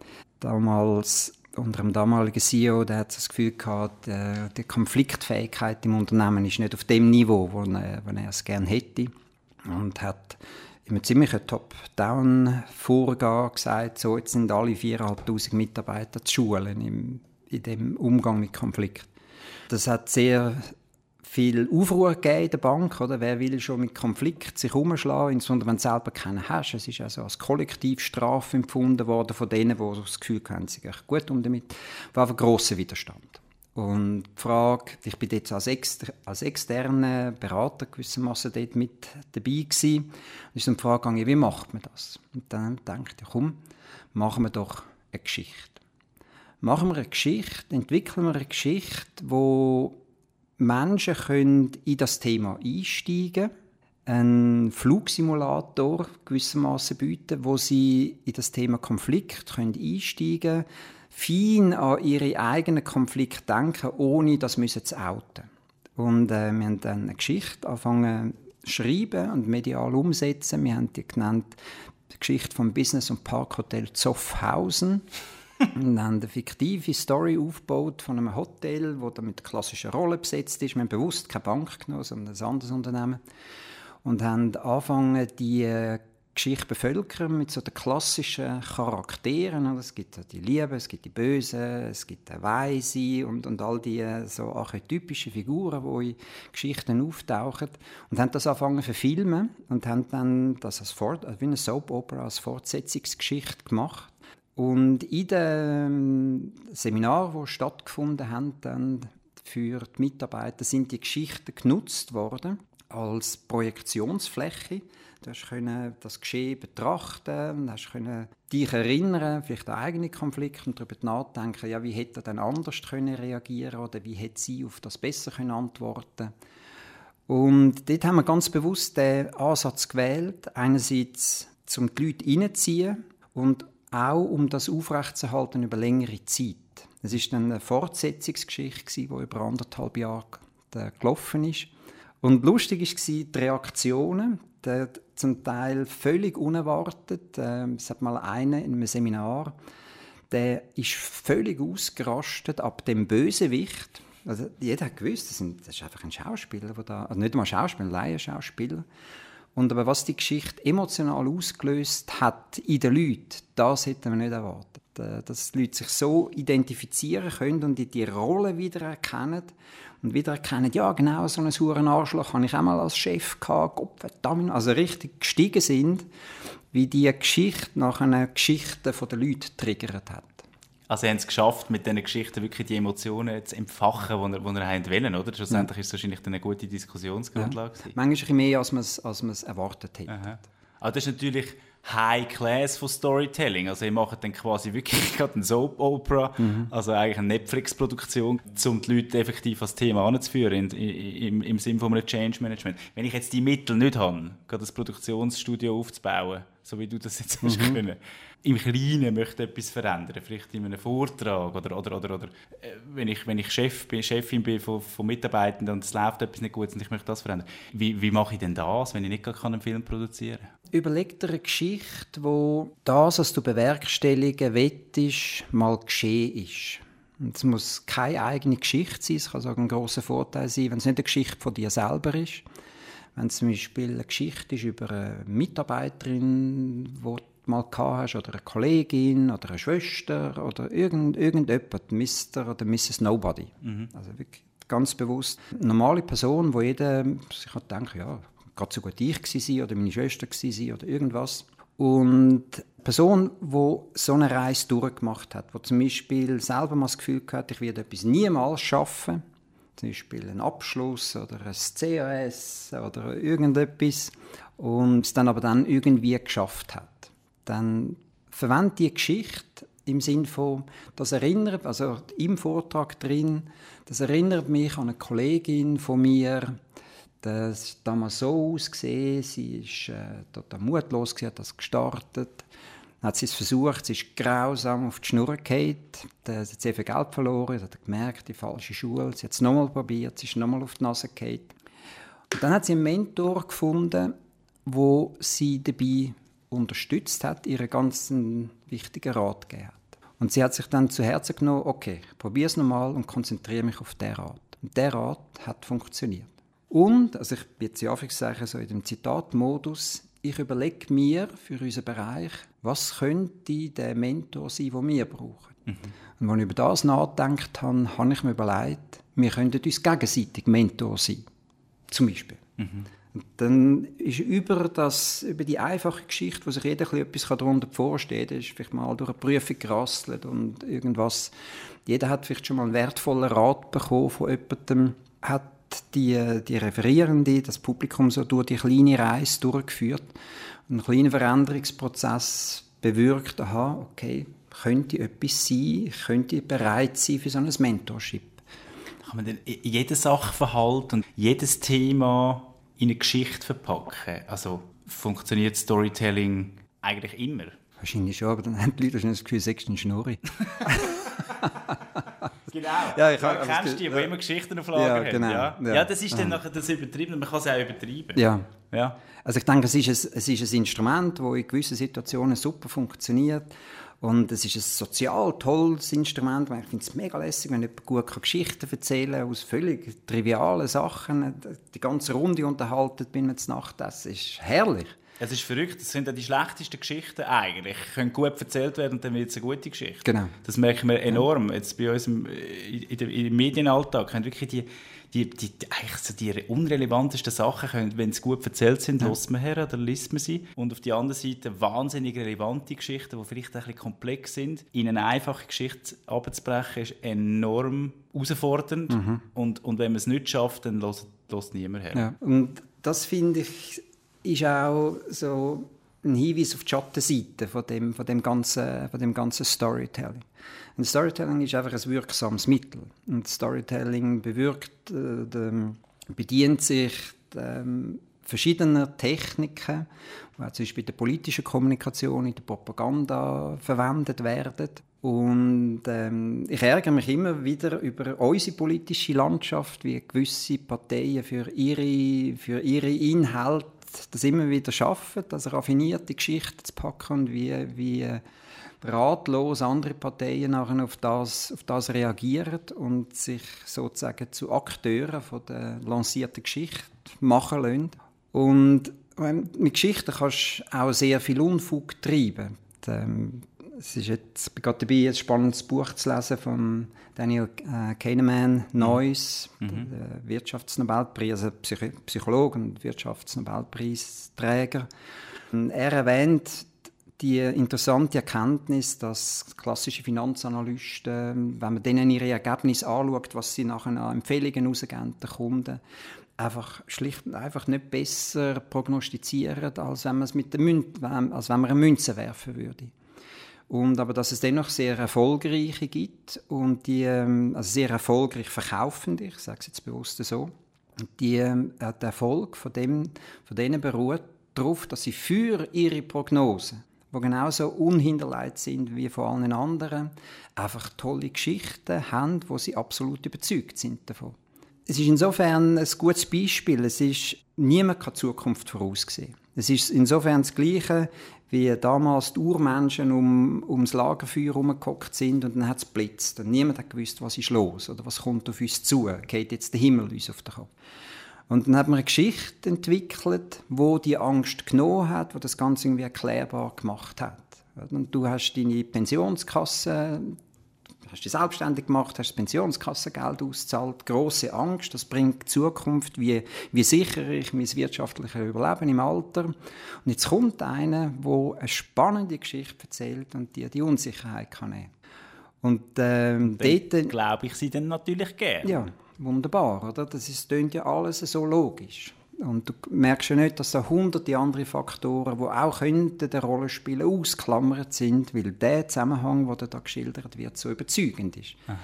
damals unter dem damaligen C E O, der hat das Gefühl gehabt, äh, die Konfliktfähigkeit im Unternehmen ist nicht auf dem Niveau, wo, äh, wo er es gerne hätte. Und hat in einem ziemlichen Top-Down-Vorgehen gesagt, so, jetzt sind alle viertausendfünfhundert Mitarbeiter zu schulen im in dem Umgang mit Konflikt. Das hat sehr viel Aufruhr gegeben in der Bank. Oder? Wer will schon mit Konflikt sich herumschlagen, insbesondere wenn du selber keinen hast. Es ist also als Kollektivstrafe empfunden worden von denen, die das Gefühl haben, sie gehen gut um damit. War aber grosser Widerstand. Und die Frage, ich bin jetzt als, exter, als externer Berater gewissermaßen dort mit dabei gewesen. Und ist dann die Frage gegangen, wie macht man das? Und dann dachte ich, komm, machen wir doch eine Geschichte. Machen wir eine Geschichte, entwickeln wir eine Geschichte, wo Menschen können in das Thema einsteigen können, einen Flugsimulator gewissermaßen bieten, wo sie in das Thema Konflikt können einsteigen können, fein an ihre eigenen Konflikte denken, ohne das müssen zu outen. Und äh, wir haben dann eine Geschichte angefangen zu schreiben und medial umsetzen. Wir haben die genannt, die Geschichte vom Business- und Parkhotel Zoffhausen. Wir haben eine fiktive Story aufgebaut von einem Hotel, das mit klassischen Rollen besetzt ist. Wir haben bewusst keine Bank genommen, sondern ein anderes Unternehmen. Und haben angefangen, die Geschichte bevölkern mit so den klassischen Charakteren. Es gibt die Liebe, es gibt die Bösen, es gibt die Weise und, und all die so archetypischen Figuren, die in Geschichten auftauchen. Und haben das angefangen zu verfilmen und haben dann das als Fort- wie eine Soap-Opera als Fortsetzungsgeschichte gemacht. Und in den Seminaren, die stattgefunden haben, dann für die Mitarbeiter, sind die Geschichten genutzt worden als Projektionsfläche. Du konntest das Geschehen betrachten, du konntest dich erinnern, vielleicht an eigene Konflikte und darüber nachdenken, ja, wie hätte er dann anders können reagieren oder wie hätte sie auf das besser können antworten. Und dort haben wir ganz bewusst den Ansatz gewählt, einerseits um die Leute reinzuziehen und auch um das aufrechtzuerhalten über längere Zeit. Es war dann eine Fortsetzungsgeschichte, die über anderthalb Jahre gelaufen ist. Und lustig war die Reaktionen, die zum Teil völlig unerwartet. Es hat mal einen in einem Seminar, der ist völlig ausgerastet ab dem Bösewicht. Also jeder hat gewusst, das, sind, das ist einfach ein Schauspieler, der da, also nicht mal ein Schauspieler, ein Laienschauspieler. Und aber was die Geschichte emotional ausgelöst hat in den Leuten, das hätten wir nicht erwartet. Dass die Leute sich so identifizieren können und in die Rolle wiedererkennen. Und wiedererkennen, ja genau, so einen sauren Arschloch habe ich auch mal als Chef gehabt, Gott verdammt. Also richtig gestiegen sind, wie die Geschichte nach einer Geschichte der Leute triggert hat. Also sie haben es geschafft, mit diesen Geschichten wirklich die Emotionen zu entfachen, die ihr, die ihr wollen, oder? Schlussendlich ja. Ist es wahrscheinlich eine gute Diskussionsgrundlage. Ja. Manchmal ein bisschen mehr, als man es, als man es erwartet hätte. Aha. Aber das ist natürlich High Class von Storytelling. Also ihr macht dann quasi wirklich gerade eine Soap-Opera, mhm. also eigentlich eine Netflix-Produktion, um die Leute effektiv als Thema anzuführen, im, im Sinne von einem Change Management. Wenn ich jetzt die Mittel nicht habe, gerade das Produktionsstudio aufzubauen, so wie du das jetzt mhm. hast können, im Kleinen möchte etwas verändern, vielleicht in einem Vortrag oder, oder, oder, oder äh, wenn ich, wenn ich Chef bin, Chefin bin von, von Mitarbeitenden und es läuft etwas nicht gut und ich möchte das verändern. Wie, wie mache ich denn das, wenn ich nicht gar einen Film produzieren kann? Überleg dir eine Geschichte, wo das, was du bewerkstelligen willst, mal geschehen ist. Und es muss keine eigene Geschichte sein, es kann sogar ein grosser Vorteil sein, wenn es nicht eine Geschichte von dir selber ist. Wenn es zum Beispiel eine Geschichte ist über eine Mitarbeiterin, die du mal gehabt hast, oder eine Kollegin oder eine Schwester oder irgend, irgendjemand, Mister oder Misses Nobody. Mhm. Also wirklich ganz bewusst eine normale Person, wo jeder sich denkt, ja, gerade so gut ich war oder meine Schwester war oder irgendwas. Und eine Person, die so eine Reise durchgemacht hat, die zum Beispiel selber mal das Gefühl hat, ich werde etwas niemals schaffen, zum Beispiel einen Abschluss oder ein C A S oder irgendetwas, und es dann aber dann irgendwie geschafft hat. Dann verwendet die Geschichte im Sinne von, das erinnert, also im Vortrag drin, das erinnert mich an eine Kollegin von mir, das hat damals so ausgesehen, sie war äh, total mutlos, sie hat das gestartet, dann hat sie es versucht, sie ist grausam auf die Schnur gefallen, sie hat sehr viel Geld verloren, sie hat gemerkt, die falsche Schule, sie hat es nochmal probiert, sie ist nochmal auf die Nase gefallen. Und dann hat sie einen Mentor gefunden, der sie dabei unterstützt hat, ihren ganzen wichtigen Rat gegeben hat. Und sie hat sich dann zu Herzen genommen, okay, ich probiere es nochmal und konzentriere mich auf diesen Rat. Und der Rat hat funktioniert. Und, also ich bin jetzt ja sagen, so in dem Zitatmodus, ich überlege mir für unseren Bereich, was könnte der Mentor sein, den wir brauchen. Mhm. Und als ich über das nachgedacht habe, habe ich mir überlegt, wir könnten uns gegenseitig Mentor sein. zum Beispiel. Mhm. Und dann ist über, das, über die einfache Geschichte, wo sich jeder etwas darunter vorstellen kann, ist vielleicht mal durch eine Prüfung gerasselt und irgendwas. Jeder hat vielleicht schon mal einen wertvollen Rat bekommen von jemandem, hat die, die Referierende, das Publikum so durch die kleine Reise durchgeführt und einen kleinen Veränderungsprozess bewirkt, aha, okay, könnte etwas sein, könnte bereit sein für so ein Mentorship. Kann man denn jeden Sachverhalt und jedes Thema in eine Geschichte verpacken? Also funktioniert Storytelling eigentlich immer? Wahrscheinlich schon, aber dann haben die Leute schon das Gefühl, sechst ein Schnurri. Genau. Ja, ich ja, kennst du die, die ja. immer Geschichten auf Lager ja, genau. haben? Ja? Ja. ja, das ist dann nachher das Übertriebene. Man kann es auch übertreiben. Ja. Ja. Also ich denke, es ist, ein, es ist ein Instrument, das in gewissen Situationen super funktioniert. Und es ist ein sozial tolles Instrument. Ich finde es mega lässig, wenn jemand gut Geschichten erzählen kann, aus völlig trivialen Sachen. Die ganze Runde unterhalten bei einer Nacht, das ist herrlich. Es ist verrückt, das sind ja die schlechtesten Geschichten eigentlich. Die können gut erzählt werden und dann wird es eine gute Geschichte. Genau. Das merken wir enorm. Jetzt bei uns im, in der, im Medienalltag können wirklich die, die, die, die, eigentlich so die unrelevantesten Sachen, können, wenn sie gut erzählt sind, ja. Hört man her oder liest man sie. Und auf der anderen Seite wahnsinnig relevante Geschichten, die vielleicht ein bisschen komplex sind. In eine einfache Geschichte abzubrechen, ist enorm herausfordernd. Mhm. Und, und wenn man es nicht schafft, dann hört, hört niemand her. Ja. Und das finde ich ist auch so ein Hinweis auf die Schattenseite von dem, von dem, ganzen, von dem ganzen Storytelling. Und Storytelling ist einfach ein wirksames Mittel. Und Storytelling bewirkt, äh, dem, bedient sich ähm, verschiedener Techniken, die auch zum Beispiel in der politischen Kommunikation, in der Propaganda verwendet werden. Und ähm, ich ärgere mich immer wieder über unsere politische Landschaft, wie gewisse Parteien für ihre, für ihre Inhalte das immer wieder schaffen, das raffinierte Geschichten zu packen und wie, wie ratlos andere Parteien nachher auf das, auf das reagieren und sich sozusagen zu Akteuren von der lancierten Geschichte machen lassen. Und mit Geschichten kannst du auch sehr viel Unfug treiben. Und, es ist jetzt, ich bin gerade dabei, ein spannendes Buch zu lesen von Daniel äh, Kahneman, Noyes, mhm. der Wirtschaftsnobelpreis, also Psych- Psychologe und Wirtschaftsnobelpreisträger. Und er erwähnt die interessante Erkenntnis, dass klassische Finanzanalysten, wenn man denen ihre Ergebnisse anschaut, was sie nachher an Empfehlungen rausgeben, den Kunden, einfach schlicht und einfach nicht besser prognostizieren, als wenn man es mit der Mün- als wenn man eine Münze werfen würde. Und aber dass es dennoch sehr erfolgreiche gibt und die also sehr erfolgreich verkaufen, ich sage es jetzt bewusst so, und die, der Erfolg von, dem, von denen beruht darauf, dass sie für ihre Prognosen, die genauso unhinderleidet sind wie von allen anderen, einfach tolle Geschichten haben, wo sie absolut überzeugt sind davon. Es ist insofern ein gutes Beispiel. Es ist, niemand kann die Zukunft voraussehen. Es ist insofern das Gleiche, wie damals die Urmenschen um, ums Lagerfeuer herumgehockt sind und dann hat es geblitzt. Und niemand hat gewusst, was ist los oder was kommt auf uns zu. Geht jetzt der Himmel uns auf den Kopf. Und dann hat man eine Geschichte entwickelt, wo die Angst genommen hat, wo das Ganze irgendwie erklärbar gemacht hat. Und du hast deine Pensionskasse, hast dich selbstständig gemacht, hast das Pensionskassengeld ausgezahlt, grosse Angst, das bringt die Zukunft, wie, wie sichere ich mein wirtschaftliches Überleben im Alter. Und jetzt kommt einer, der eine spannende Geschichte erzählt und dir die Unsicherheit kann nehmen. Und ähm, dort glaube ich sie dann natürlich gerne. Ja, wunderbar, oder? Das ist, klingt ja alles so logisch. Und du merkst ja nicht, dass da hunderte andere Faktoren, die auch könnten eine Rolle spielen, ausklammert sind, weil der Zusammenhang, der da geschildert wird, so überzeugend ist. Aha.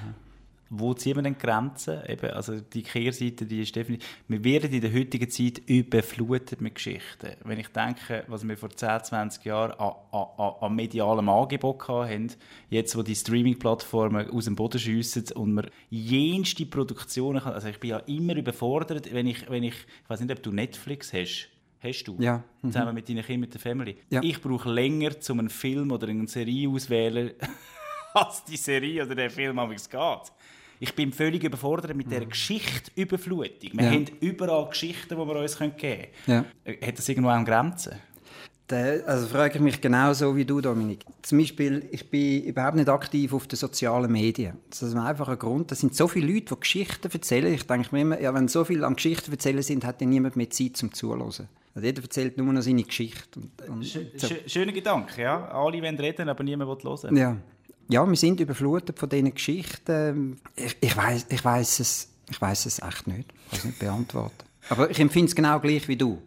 Wo ziehen wir denn Grenzen? Eben, also die Kehrseite, die ist definitiv... Wir werden in der heutigen Zeit überflutet mit Geschichten. Wenn ich denke, was wir vor zehn, zwanzig Jahren an, an, an medialem Angebot hatten, jetzt, wo die Streaming-Plattformen aus dem Boden schiessen und man jenste Produktionen kann... Also ich bin ja immer überfordert, wenn ich... Wenn ich, ich weiß nicht, ob du Netflix hast. Hast du? Ja. Mhm. Zusammen mit deinen Kindern, mit der Family. Ja. Ich brauche länger, um einen Film oder eine Serie auszuwählen, als die Serie oder der Film amigs geht. Ich bin völlig überfordert mit dieser Geschichtüberflutung. Wir ja. haben überall Geschichten, die wir uns geben können. Ja. Hat das irgendwo auch Grenzen? Da, also frage ich mich genauso wie du, Dominik. Zum Beispiel, ich bin überhaupt nicht aktiv auf den sozialen Medien. Das ist einfach ein Grund. Da sind so viele Leute, die Geschichten erzählen. Ich denke mir immer, ja, wenn so viele am Geschichten erzählen sind, hat ja niemand mehr Zeit zum Zuhören. Also jeder erzählt nur noch seine Geschichte. Und, und Sch so. Schöner Gedanke, ja. Alle wollen reden, aber niemand will hören. Ja. Ja, wir sind überflutet von diesen Geschichten. Ich, ich weiss, ich weiss es, ich weiss es echt nicht. Ich kann es nicht beantworten. Aber ich empfinde es genau gleich wie du.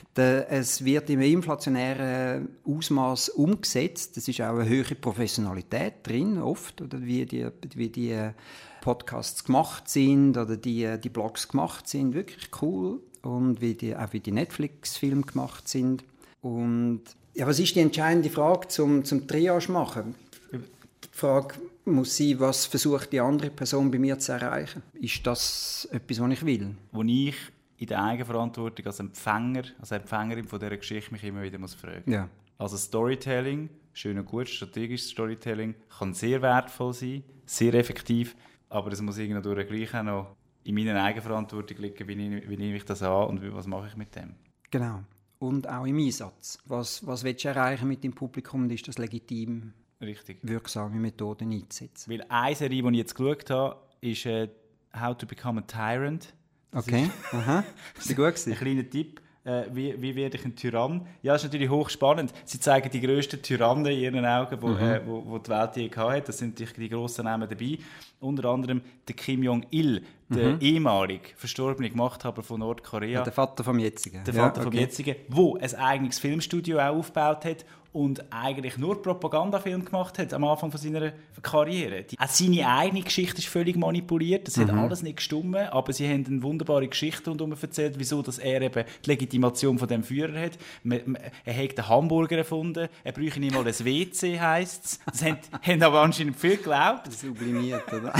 Es wird in einem inflationären Ausmaß umgesetzt. Es ist auch eine höhere Professionalität drin, oft, oder wie die, wie die Podcasts gemacht sind oder die, die Blogs gemacht sind. Wirklich cool. Und wie die, auch wie die Netflix-Filme gemacht sind. Und ja, was ist die entscheidende Frage zum, zum Triage machen? Die Frage muss sein, was versucht die andere Person bei mir zu erreichen? Ist das etwas, was ich will? Wo ich in der Eigenverantwortung als Empfänger, als Empfängerin von dieser Geschichte mich immer wieder muss fragen. Ja. Also Storytelling, schön und gut, strategisches Storytelling, kann sehr wertvoll sein, sehr effektiv, aber es muss irgendwann gleich auch noch in meiner Eigenverantwortung liegen, wie nehme, wie nehme ich das an und was mache ich mit dem. Genau. Und auch im Einsatz. Was, was willst du erreichen mit dem Publikum und ist das legitim, richtig, wirksame Methoden einzusetzen? Weil eine Serie, die ich jetzt geschaut habe, ist äh, «How to Become a Tyrant». Das okay, aha. Ist gut gewesen? Ein kleiner Tipp. Äh, wie, wie werde ich ein Tyrann? Ja, das ist natürlich hochspannend. Sie zeigen die grössten Tyrannen in ihren Augen, die mhm. äh, wo, wo die Welt je gehabt hat. Da sind natürlich die grossen Namen dabei. Unter anderem der Kim Jong-il, der mhm. ehemalige verstorbene Machthaber von Nordkorea. Ja, der Vater vom jetzigen. Der ja, Vater okay. vom jetzigen, der ein eigenes Filmstudio auch aufgebaut hat und eigentlich nur Propagandafilm gemacht hat am Anfang von seiner Karriere. Die, auch seine eigene Geschichte ist völlig manipuliert. Das mhm. hat alles nicht gestimmt, aber sie haben eine wunderbare Geschichte rundherum erzählt, wieso dass er eben die Legitimation von dem Führer hat. Er hat den Hamburger erfunden, er bräuchte nicht mal ein W C, heisst es. Das haben, haben aber anscheinend viel geglaubt. Sublimiert, oder?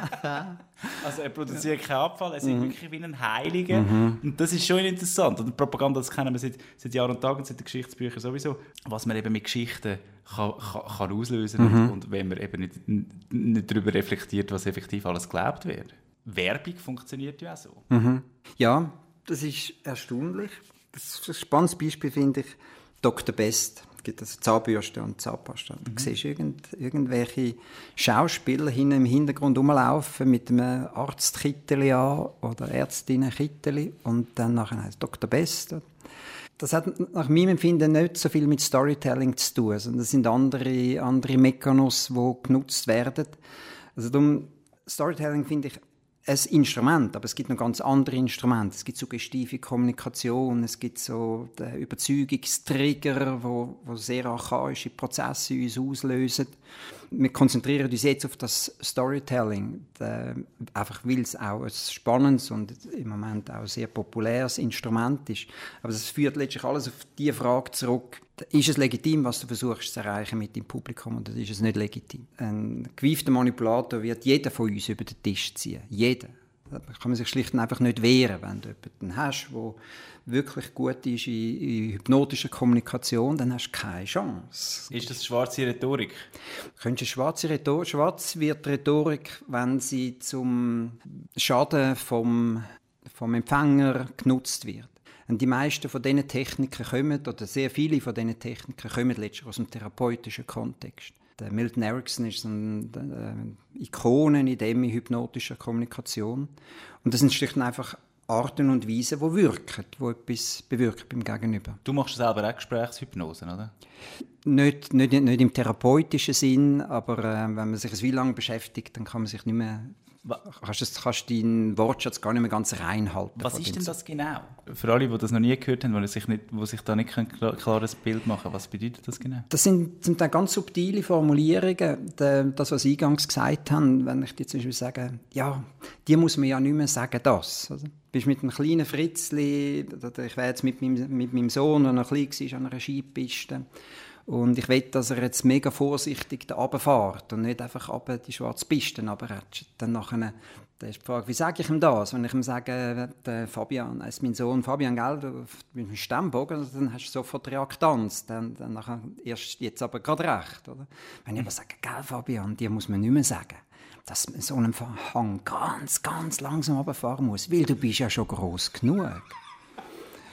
Also er produziert keinen Abfall, er ist mhm. wirklich wie ein Heiliger. Mhm. Und das ist schon interessant. Und Propaganda, das kennen wir seit, seit Jahren und Tagen, seit den Geschichtsbüchern sowieso. Was man eben mit Geschichten kann, kann, kann auslösen mhm. und, und wenn man eben nicht, nicht darüber reflektiert, was effektiv alles geglaubt wird. Werbung funktioniert ja auch so. Mhm. Ja, das ist erstaunlich. Das ist ein spannendes Beispiel, finde ich. Doktor Best. Es gibt also Zahnbürste und Zahnpasta. Mhm. Du siehst irgend, irgendwelche Schauspieler hinten im Hintergrund rumlaufen mit einem Arztkittel an oder Ärztinnenkittel und dann nachher heißt Doktor Best. Das hat nach meinem Empfinden nicht so viel mit Storytelling zu tun, sondern das sind andere, andere Mechanismen, die genutzt werden. Also darum, Storytelling finde ich ein Instrument, aber es gibt noch ganz andere Instrumente. Es gibt suggestive Kommunikation, es gibt so den Überzeugungstrigger, wo, wo sehr archaische Prozesse in uns auslösen. Wir konzentrieren uns jetzt auf das Storytelling, äh, einfach weil es auch ein spannendes und im Moment auch ein sehr populäres Instrument ist. Aber es führt letztlich alles auf die Frage zurück, ist es legitim, was du versuchst zu erreichen mit dem Publikum, oder ist es nicht legitim? Ein gewiefter Manipulator wird jeder von uns über den Tisch ziehen. Jeder. Da kann man sich schlicht und einfach nicht wehren, wenn du jemanden hast, der wirklich gut ist in, in hypnotischer Kommunikation, dann hast du keine Chance. Ist das schwarze Rhetorik? Könntest du schwarze Rhetorik? Schwarz wird Rhetorik, wenn sie zum Schaden vom, vom Empfänger genutzt wird. Und die meisten von diesen Techniken kommen, oder sehr viele von diesen Techniken kommen letztlich aus dem therapeutischen Kontext. Der Milton Erickson ist eine äh, Ikone in dem hypnotischer Kommunikation. Und das sind schlicht und einfach Arten und Weisen, die wirken, die etwas bewirken beim Gegenüber. Du machst selber auch Gesprächshypnosen, oder? Nicht, nicht, nicht im therapeutischen Sinn, aber äh, wenn man sich ein lang beschäftigt, dann kann man sich nicht mehr... Kannst, kannst du deinen Wortschatz gar nicht mehr ganz reinhalten. Was ist denn das genau? Für alle, die das noch nie gehört haben, die sich, nicht, die sich da nicht ein klares Bild machen können, was bedeutet das genau? Das sind, sind dann ganz subtile Formulierungen. Das, was ich eingangs gesagt habe, wenn ich dir zum Beispiel sage, ja, die muss man ja nicht mehr sagen, das. Also, du bist mit einem kleinen Fritzli, ich wäre jetzt mit meinem, mit meinem Sohn, der noch klein war, an einer Skipiste. Und ich will, dass er jetzt mega vorsichtig da runterfährt und nicht einfach runter die schwarze Piste runterrätscht. Dann nachher, dann ist die Frage, wie sage ich ihm das? Wenn ich ihm sage, der Fabian, er ist mein Sohn Fabian, gell, du bist ein Stammbogen, dann hast du sofort Reaktanz. Dann, dann nachher, erst jetzt aber gerade recht. Oder? Wenn ich aber sage, gell, Fabian, dir muss man nicht mehr sagen, dass man so einen Hang ganz, ganz langsam runterfahren muss, weil du bist ja schon gross genug.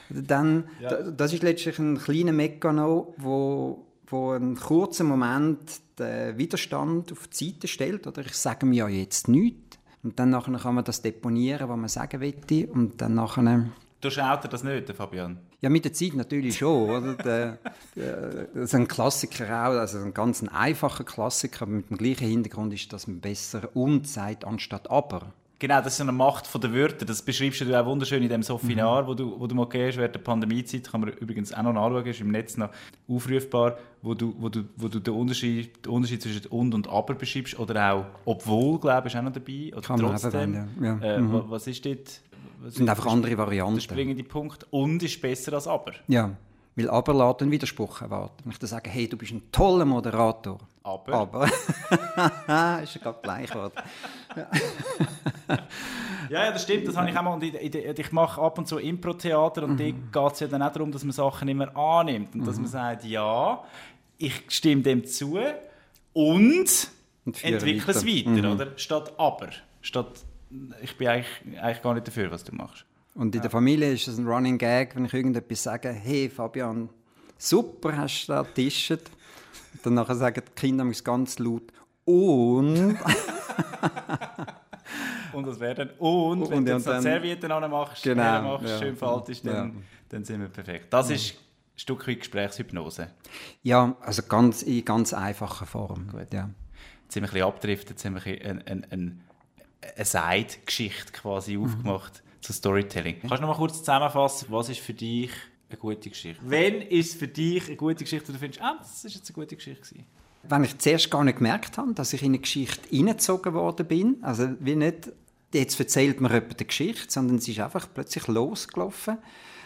Dann, Ja. da, das ist letztlich ein kleiner Mechanismus, wo, wo einen kurzen Moment den Widerstand auf die Seite stellt. Oder ich sage mir ja jetzt nichts. Und dann nachher kann man das deponieren, was man sagen will. Und dann nachher... Durchschaut er das nicht, Fabian? Ja, mit der Zeit natürlich schon. Oder? Der, der, das ist ein Klassiker auch, also ein ganz einfacher Klassiker, aber mit dem gleichen Hintergrund ist, dass man besser «und» sagt anstatt «aber». Genau, das ist eine Macht der Wörter. Das beschreibst du auch wunderschön in dem Sofinar, mhm. wo du, wo du mal gegeben hast während der Pandemiezeit. Kann man übrigens auch noch anschauen, ist im Netz noch aufrufbar, wo du, wo du, wo du den, Unterschied, den Unterschied zwischen «und» und «aber» beschreibst. Oder auch «obwohl», glaube ich, ist auch noch dabei. Oder kann «trotzdem». Man eben, ja. äh, mhm. Was ist dort? Das sind einfach andere Varianten. Der springende Punkt. «Und» ist besser als «aber». Ja, weil «aber» lässt einen Widerspruch erwarten. Wenn ich dann sage, hey, du bist ein toller Moderator. Aber? Aber. ist ja gerade gleich geworden. Ja, ja, das stimmt, das habe ich auch mal. Und ich, ich, ich mache ab und zu Impro-Theater und mhm. da geht es ja dann auch darum, dass man Sachen immer annimmt und mhm. dass man sagt, ja, ich stimme dem zu und, und entwickle es weiter, mhm. oder? Statt aber. Statt, ich bin eigentlich, eigentlich gar nicht dafür, was du machst. Und in der Familie ist es ein Running Gag, wenn ich irgendetwas sage, hey Fabian, super hast du da getischt. Dann nachher sagen die Kinder ganz laut und... Und das wäre dann und, und wenn du jetzt noch Servietten anmachst, genau, machst, ja, schön faltest, dann, ja. dann sind wir perfekt. Das ist ein Stück weit Gesprächshypnose. Ja, also ganz, in ganz einfacher Form. Gut. Ja. Jetzt sind wir ein bisschen abgedriftet, jetzt haben wir ein, ein, ein, eine Side-Geschichte quasi mhm. aufgemacht zu Storytelling. Kannst du noch mal kurz zusammenfassen, was ist für dich eine gute Geschichte? Wenn ist für dich eine gute Geschichte, wo du findest, ah, das ist jetzt eine gute Geschichte gewesen? Wenn ich zuerst gar nicht gemerkt habe, dass ich in eine Geschichte hineingezogen worden bin, also wie nicht, jetzt erzählt mir jemand eine Geschichte, sondern sie ist einfach plötzlich losgelaufen.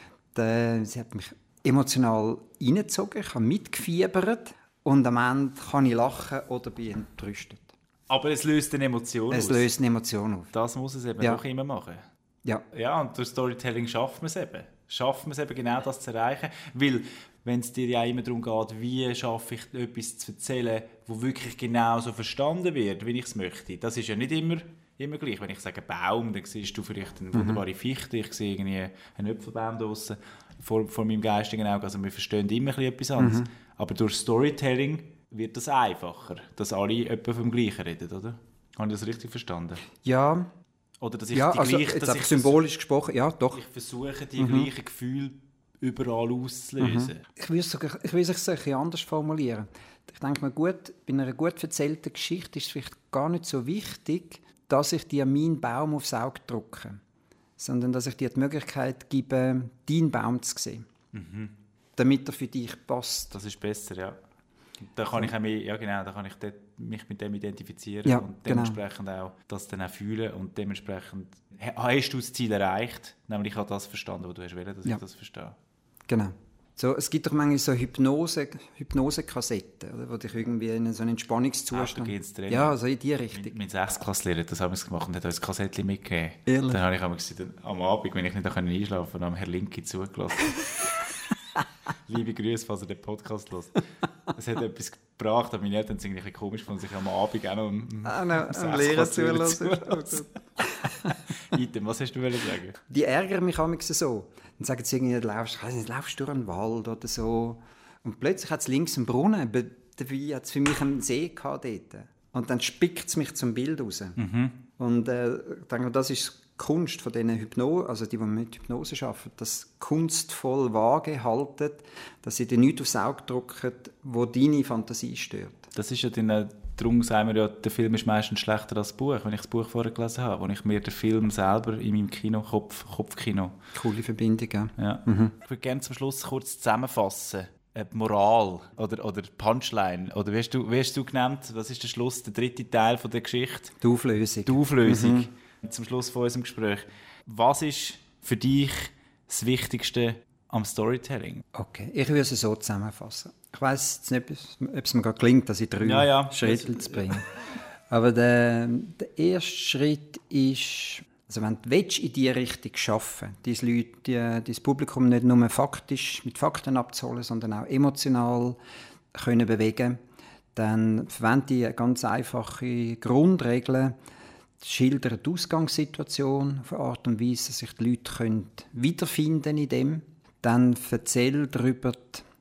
Sie hat mich emotional hineingezogen, ich habe mitgefiebert und am Ende kann ich lachen oder bin entrüstet. Aber es löst eine Emotion es aus. Es löst eine Emotion auf. Das muss es eben ja. auch immer machen. Ja. Ja, und durch Storytelling schafft man es eben. Schafft man es eben genau das zu erreichen, weil wenn es dir ja immer darum geht, wie schaffe ich etwas zu erzählen, wo wirklich genau so verstanden wird, wie ich es möchte. Das ist ja nicht immer, immer gleich. Wenn ich sage Baum, dann siehst du vielleicht eine wunderbare Fichte, ich sehe irgendwie einen Äpfelbaum draussen vor, vor meinem geistigen Auge. Also wir verstehen immer etwas anderes. Mhm. Aber durch Storytelling wird das einfacher, dass alle etwa vom Gleichen reden, oder? Habe ich das richtig verstanden? Ja. Oder dass ich ja, die also gleiche, jetzt dass ich symbolisch gesprochen, ja, doch. Ich versuche, die mhm. gleichen Gefühle überall auszulösen. Mhm. Ich will es ich will es ein bisschen anders formulieren. Ich denke mir, gut, bei einer gut erzählten Geschichte ist es vielleicht gar nicht so wichtig, dass ich dir meinen Baum aufs Auge drücke, sondern dass ich dir die Möglichkeit gebe, deinen Baum zu sehen, mhm. damit er für dich passt. Das ist besser, ja. Da kann ich auch mehr, ja genau, da kann ich dort, mich mit dem identifizieren ja, und dementsprechend genau. auch das dann auch fühlen und dementsprechend hast du das Ziel erreicht, nämlich auch das verstanden, was du hast wollen, dass ja. ich das verstehe. Genau. So, es gibt doch manchmal so Hypnose, Hypnose-Kassetten, oder, wo dich irgendwie in so einen Entspannungszustand... Ah, ja, so in die Richtung. Mein, mein Sechstklässler, das haben wir gemacht und hat uns ein Kassettchen mitgegeben. Ehrlich? Dann habe ich gesagt, am Abend, wenn ich nicht einschlafen konnte, am Herr Linki zugelassen. Liebe Grüße, falls ihr den Podcast hört. Es hat etwas gebracht, aber meine Eltern sind ein bisschen komisch, von sich am Abend auch noch am, ah, no, am Lehrer zulassen. Item, was hast du sagen? Die ärgern mich manchmal so. Dann sagen sie irgendwie, laufst, laufst du durch einen Wald oder so. Und plötzlich hat es links einen Brunnen, aber dabei hat es für mich einen See gehabt dort. Und dann spickt es mich zum Bild raus. Mhm. Und äh, ich denke, das ist die Kunst von diesen Hypnose, also die, die mit Hypnose arbeiten, das kunstvoll vage halten, dass sie dir nichts aufs Auge drücken, wo deine Fantasie stört. Das ist ja dann, darum sagen wir ja, der Film ist meistens schlechter als das Buch, wenn ich das Buch vorher gelesen habe, wo ich mir den Film selber in meinem Kino, Kopf, Kopfkino... Coole Verbindung, ja. ja. Mhm. Ich würde gerne zum Schluss kurz zusammenfassen. Die Moral oder, oder Punchline, oder wie hast, du, wie hast du genannt, was ist der Schluss, der dritte Teil von der Geschichte? Die Auflösung. Die Auflösung. Mhm. Zum Schluss von unserem Gespräch. Was ist für dich das Wichtigste am Storytelling? Okay, ich würde es so zusammenfassen. Ich weiss jetzt nicht, ob es mir gerade gelingt, dass ich drei ja, ja. Schritte zu bringen. Aber der, der erste Schritt ist, also wenn du willst, in diese Richtung arbeiten willst, dein, Leute, dein Publikum nicht nur faktisch mit Fakten abzuholen, sondern auch emotional können bewegen, dann verwende ich eine ganz einfache Grundregel, schildere die Ausgangssituation auf eine Art und Weise, dass sich die Leute können wiederfinden in dem. Dann erzähl darüber,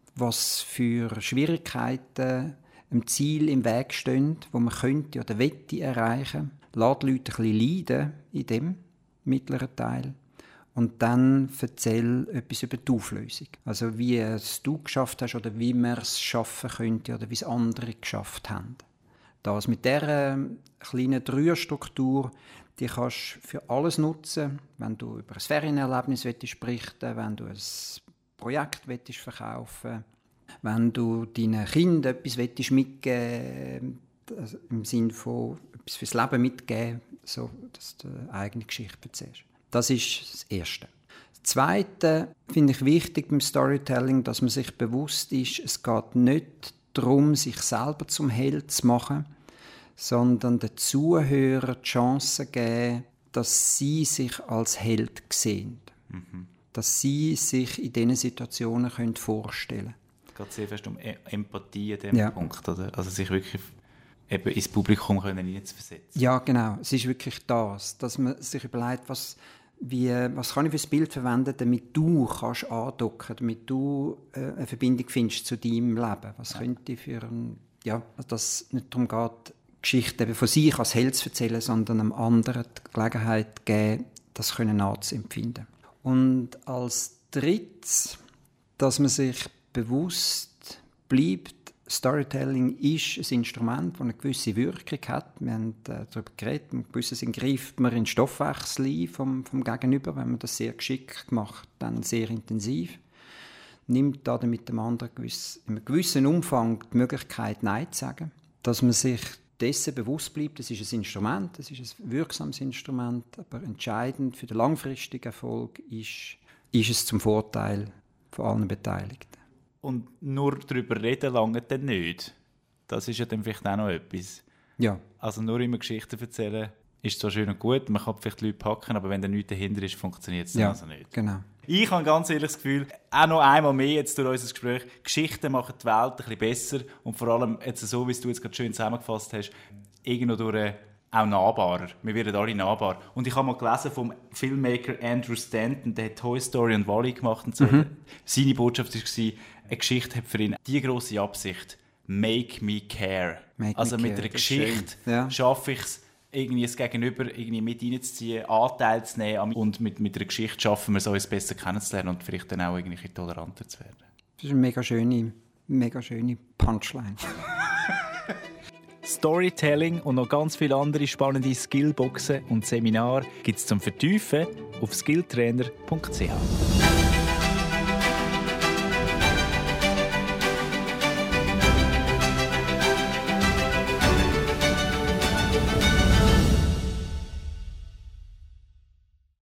was für Schwierigkeiten einem Ziel im Weg stehen, wo man könnte oder wette erreichen. Lass die Leute ein bisschen leiden in dem mittleren Teil. Und dann erzähl etwas über die Auflösung. Also wie es du geschafft hast oder wie man es schaffen könnte oder wie es andere geschafft haben. Das mit dieser kleinen Dreierstruktur, die kannst du für alles nutzen, wenn du über ein Ferienerlebnis berichten willst, wenn du ein Projekt verkaufen willst, wenn du deinen Kindern etwas mitgeben willst, im Sinne von etwas fürs Leben mitgeben, so, dass du eine eigene Geschichte erzählst. Das ist das Erste. Das Zweite finde ich wichtig beim Storytelling, dass man sich bewusst ist, es geht nicht darum, sich selber zum Held zu machen, sondern den Zuhörern die Chance geben, dass sie sich als Held sehen. Mhm. Dass sie sich in diesen Situationen können vorstellen können. Es geht sehr fest um Empathie an diesem ja. Punkt, oder? Also sich wirklich eben ins Publikum hineinzuversetzen. Ja, genau. Es ist wirklich das, dass man sich überlegt, was, wie, was kann ich für ein Bild verwenden, damit du kannst andocken, damit du äh, eine Verbindung findest zu deinem Leben. Was ja. könnte für ein, ja, dass es nicht darum geht, Geschichten von sich als Held zu erzählen, sondern einem anderen die Gelegenheit geben, das können nachzuempfinden. Und als Drittes, dass man sich bewusst bleibt, Storytelling ist ein Instrument, das eine gewisse Wirkung hat. Wir haben äh, darüber geredet, mit gewissen greift man in den Stoffwechsel ein vom, vom Gegenüber, wenn man das sehr geschickt macht, dann sehr intensiv. Nimmt da mit dem anderen gewiss, in einem gewissen Umfang die Möglichkeit, Nein zu sagen. Dass man sich dessen bewusst bleibt, das ist ein Instrument, das ist ein wirksames Instrument, aber entscheidend für den langfristigen Erfolg ist, ist es zum Vorteil von allen Beteiligten. Und nur darüber reden lange dann nicht. Das ist ja dann vielleicht auch noch etwas. Ja. Also nur immer Geschichten erzählen ist zwar schön und gut, man kann vielleicht Leute packen, aber wenn da nichts dahinter ist, funktioniert es ja, also nicht. Genau. Ich habe ganz ehrlich das Gefühl, auch noch einmal mehr jetzt durch unser Gespräch, Geschichten machen die Welt ein bisschen besser und vor allem jetzt so, wie du jetzt gerade schön zusammengefasst hast, irgendwo durch auch nahbarer. Wir werden alle nahbar. Und ich habe mal gelesen vom Filmmaker Andrew Stanton, der hat Toy Story und Wall-E gemacht und so. Mhm. Seine Botschaft war, eine Geschichte hat für ihn die grosse Absicht, make me care. Make also me mit care. Einer Geschichte ja. schaffe ich es, irgendwie das Gegenüber irgendwie mit reinzuziehen, Anteil zu nehmen und mit, mit einer Geschichte schaffen wir es, uns besser kennenzulernen und vielleicht dann auch irgendwie toleranter zu werden. Das ist eine mega schöne, mega schöne Punchline. Storytelling und noch ganz viele andere spannende Skillboxen und Seminare gibt es zum Vertiefen auf skilltrainer punkt c h.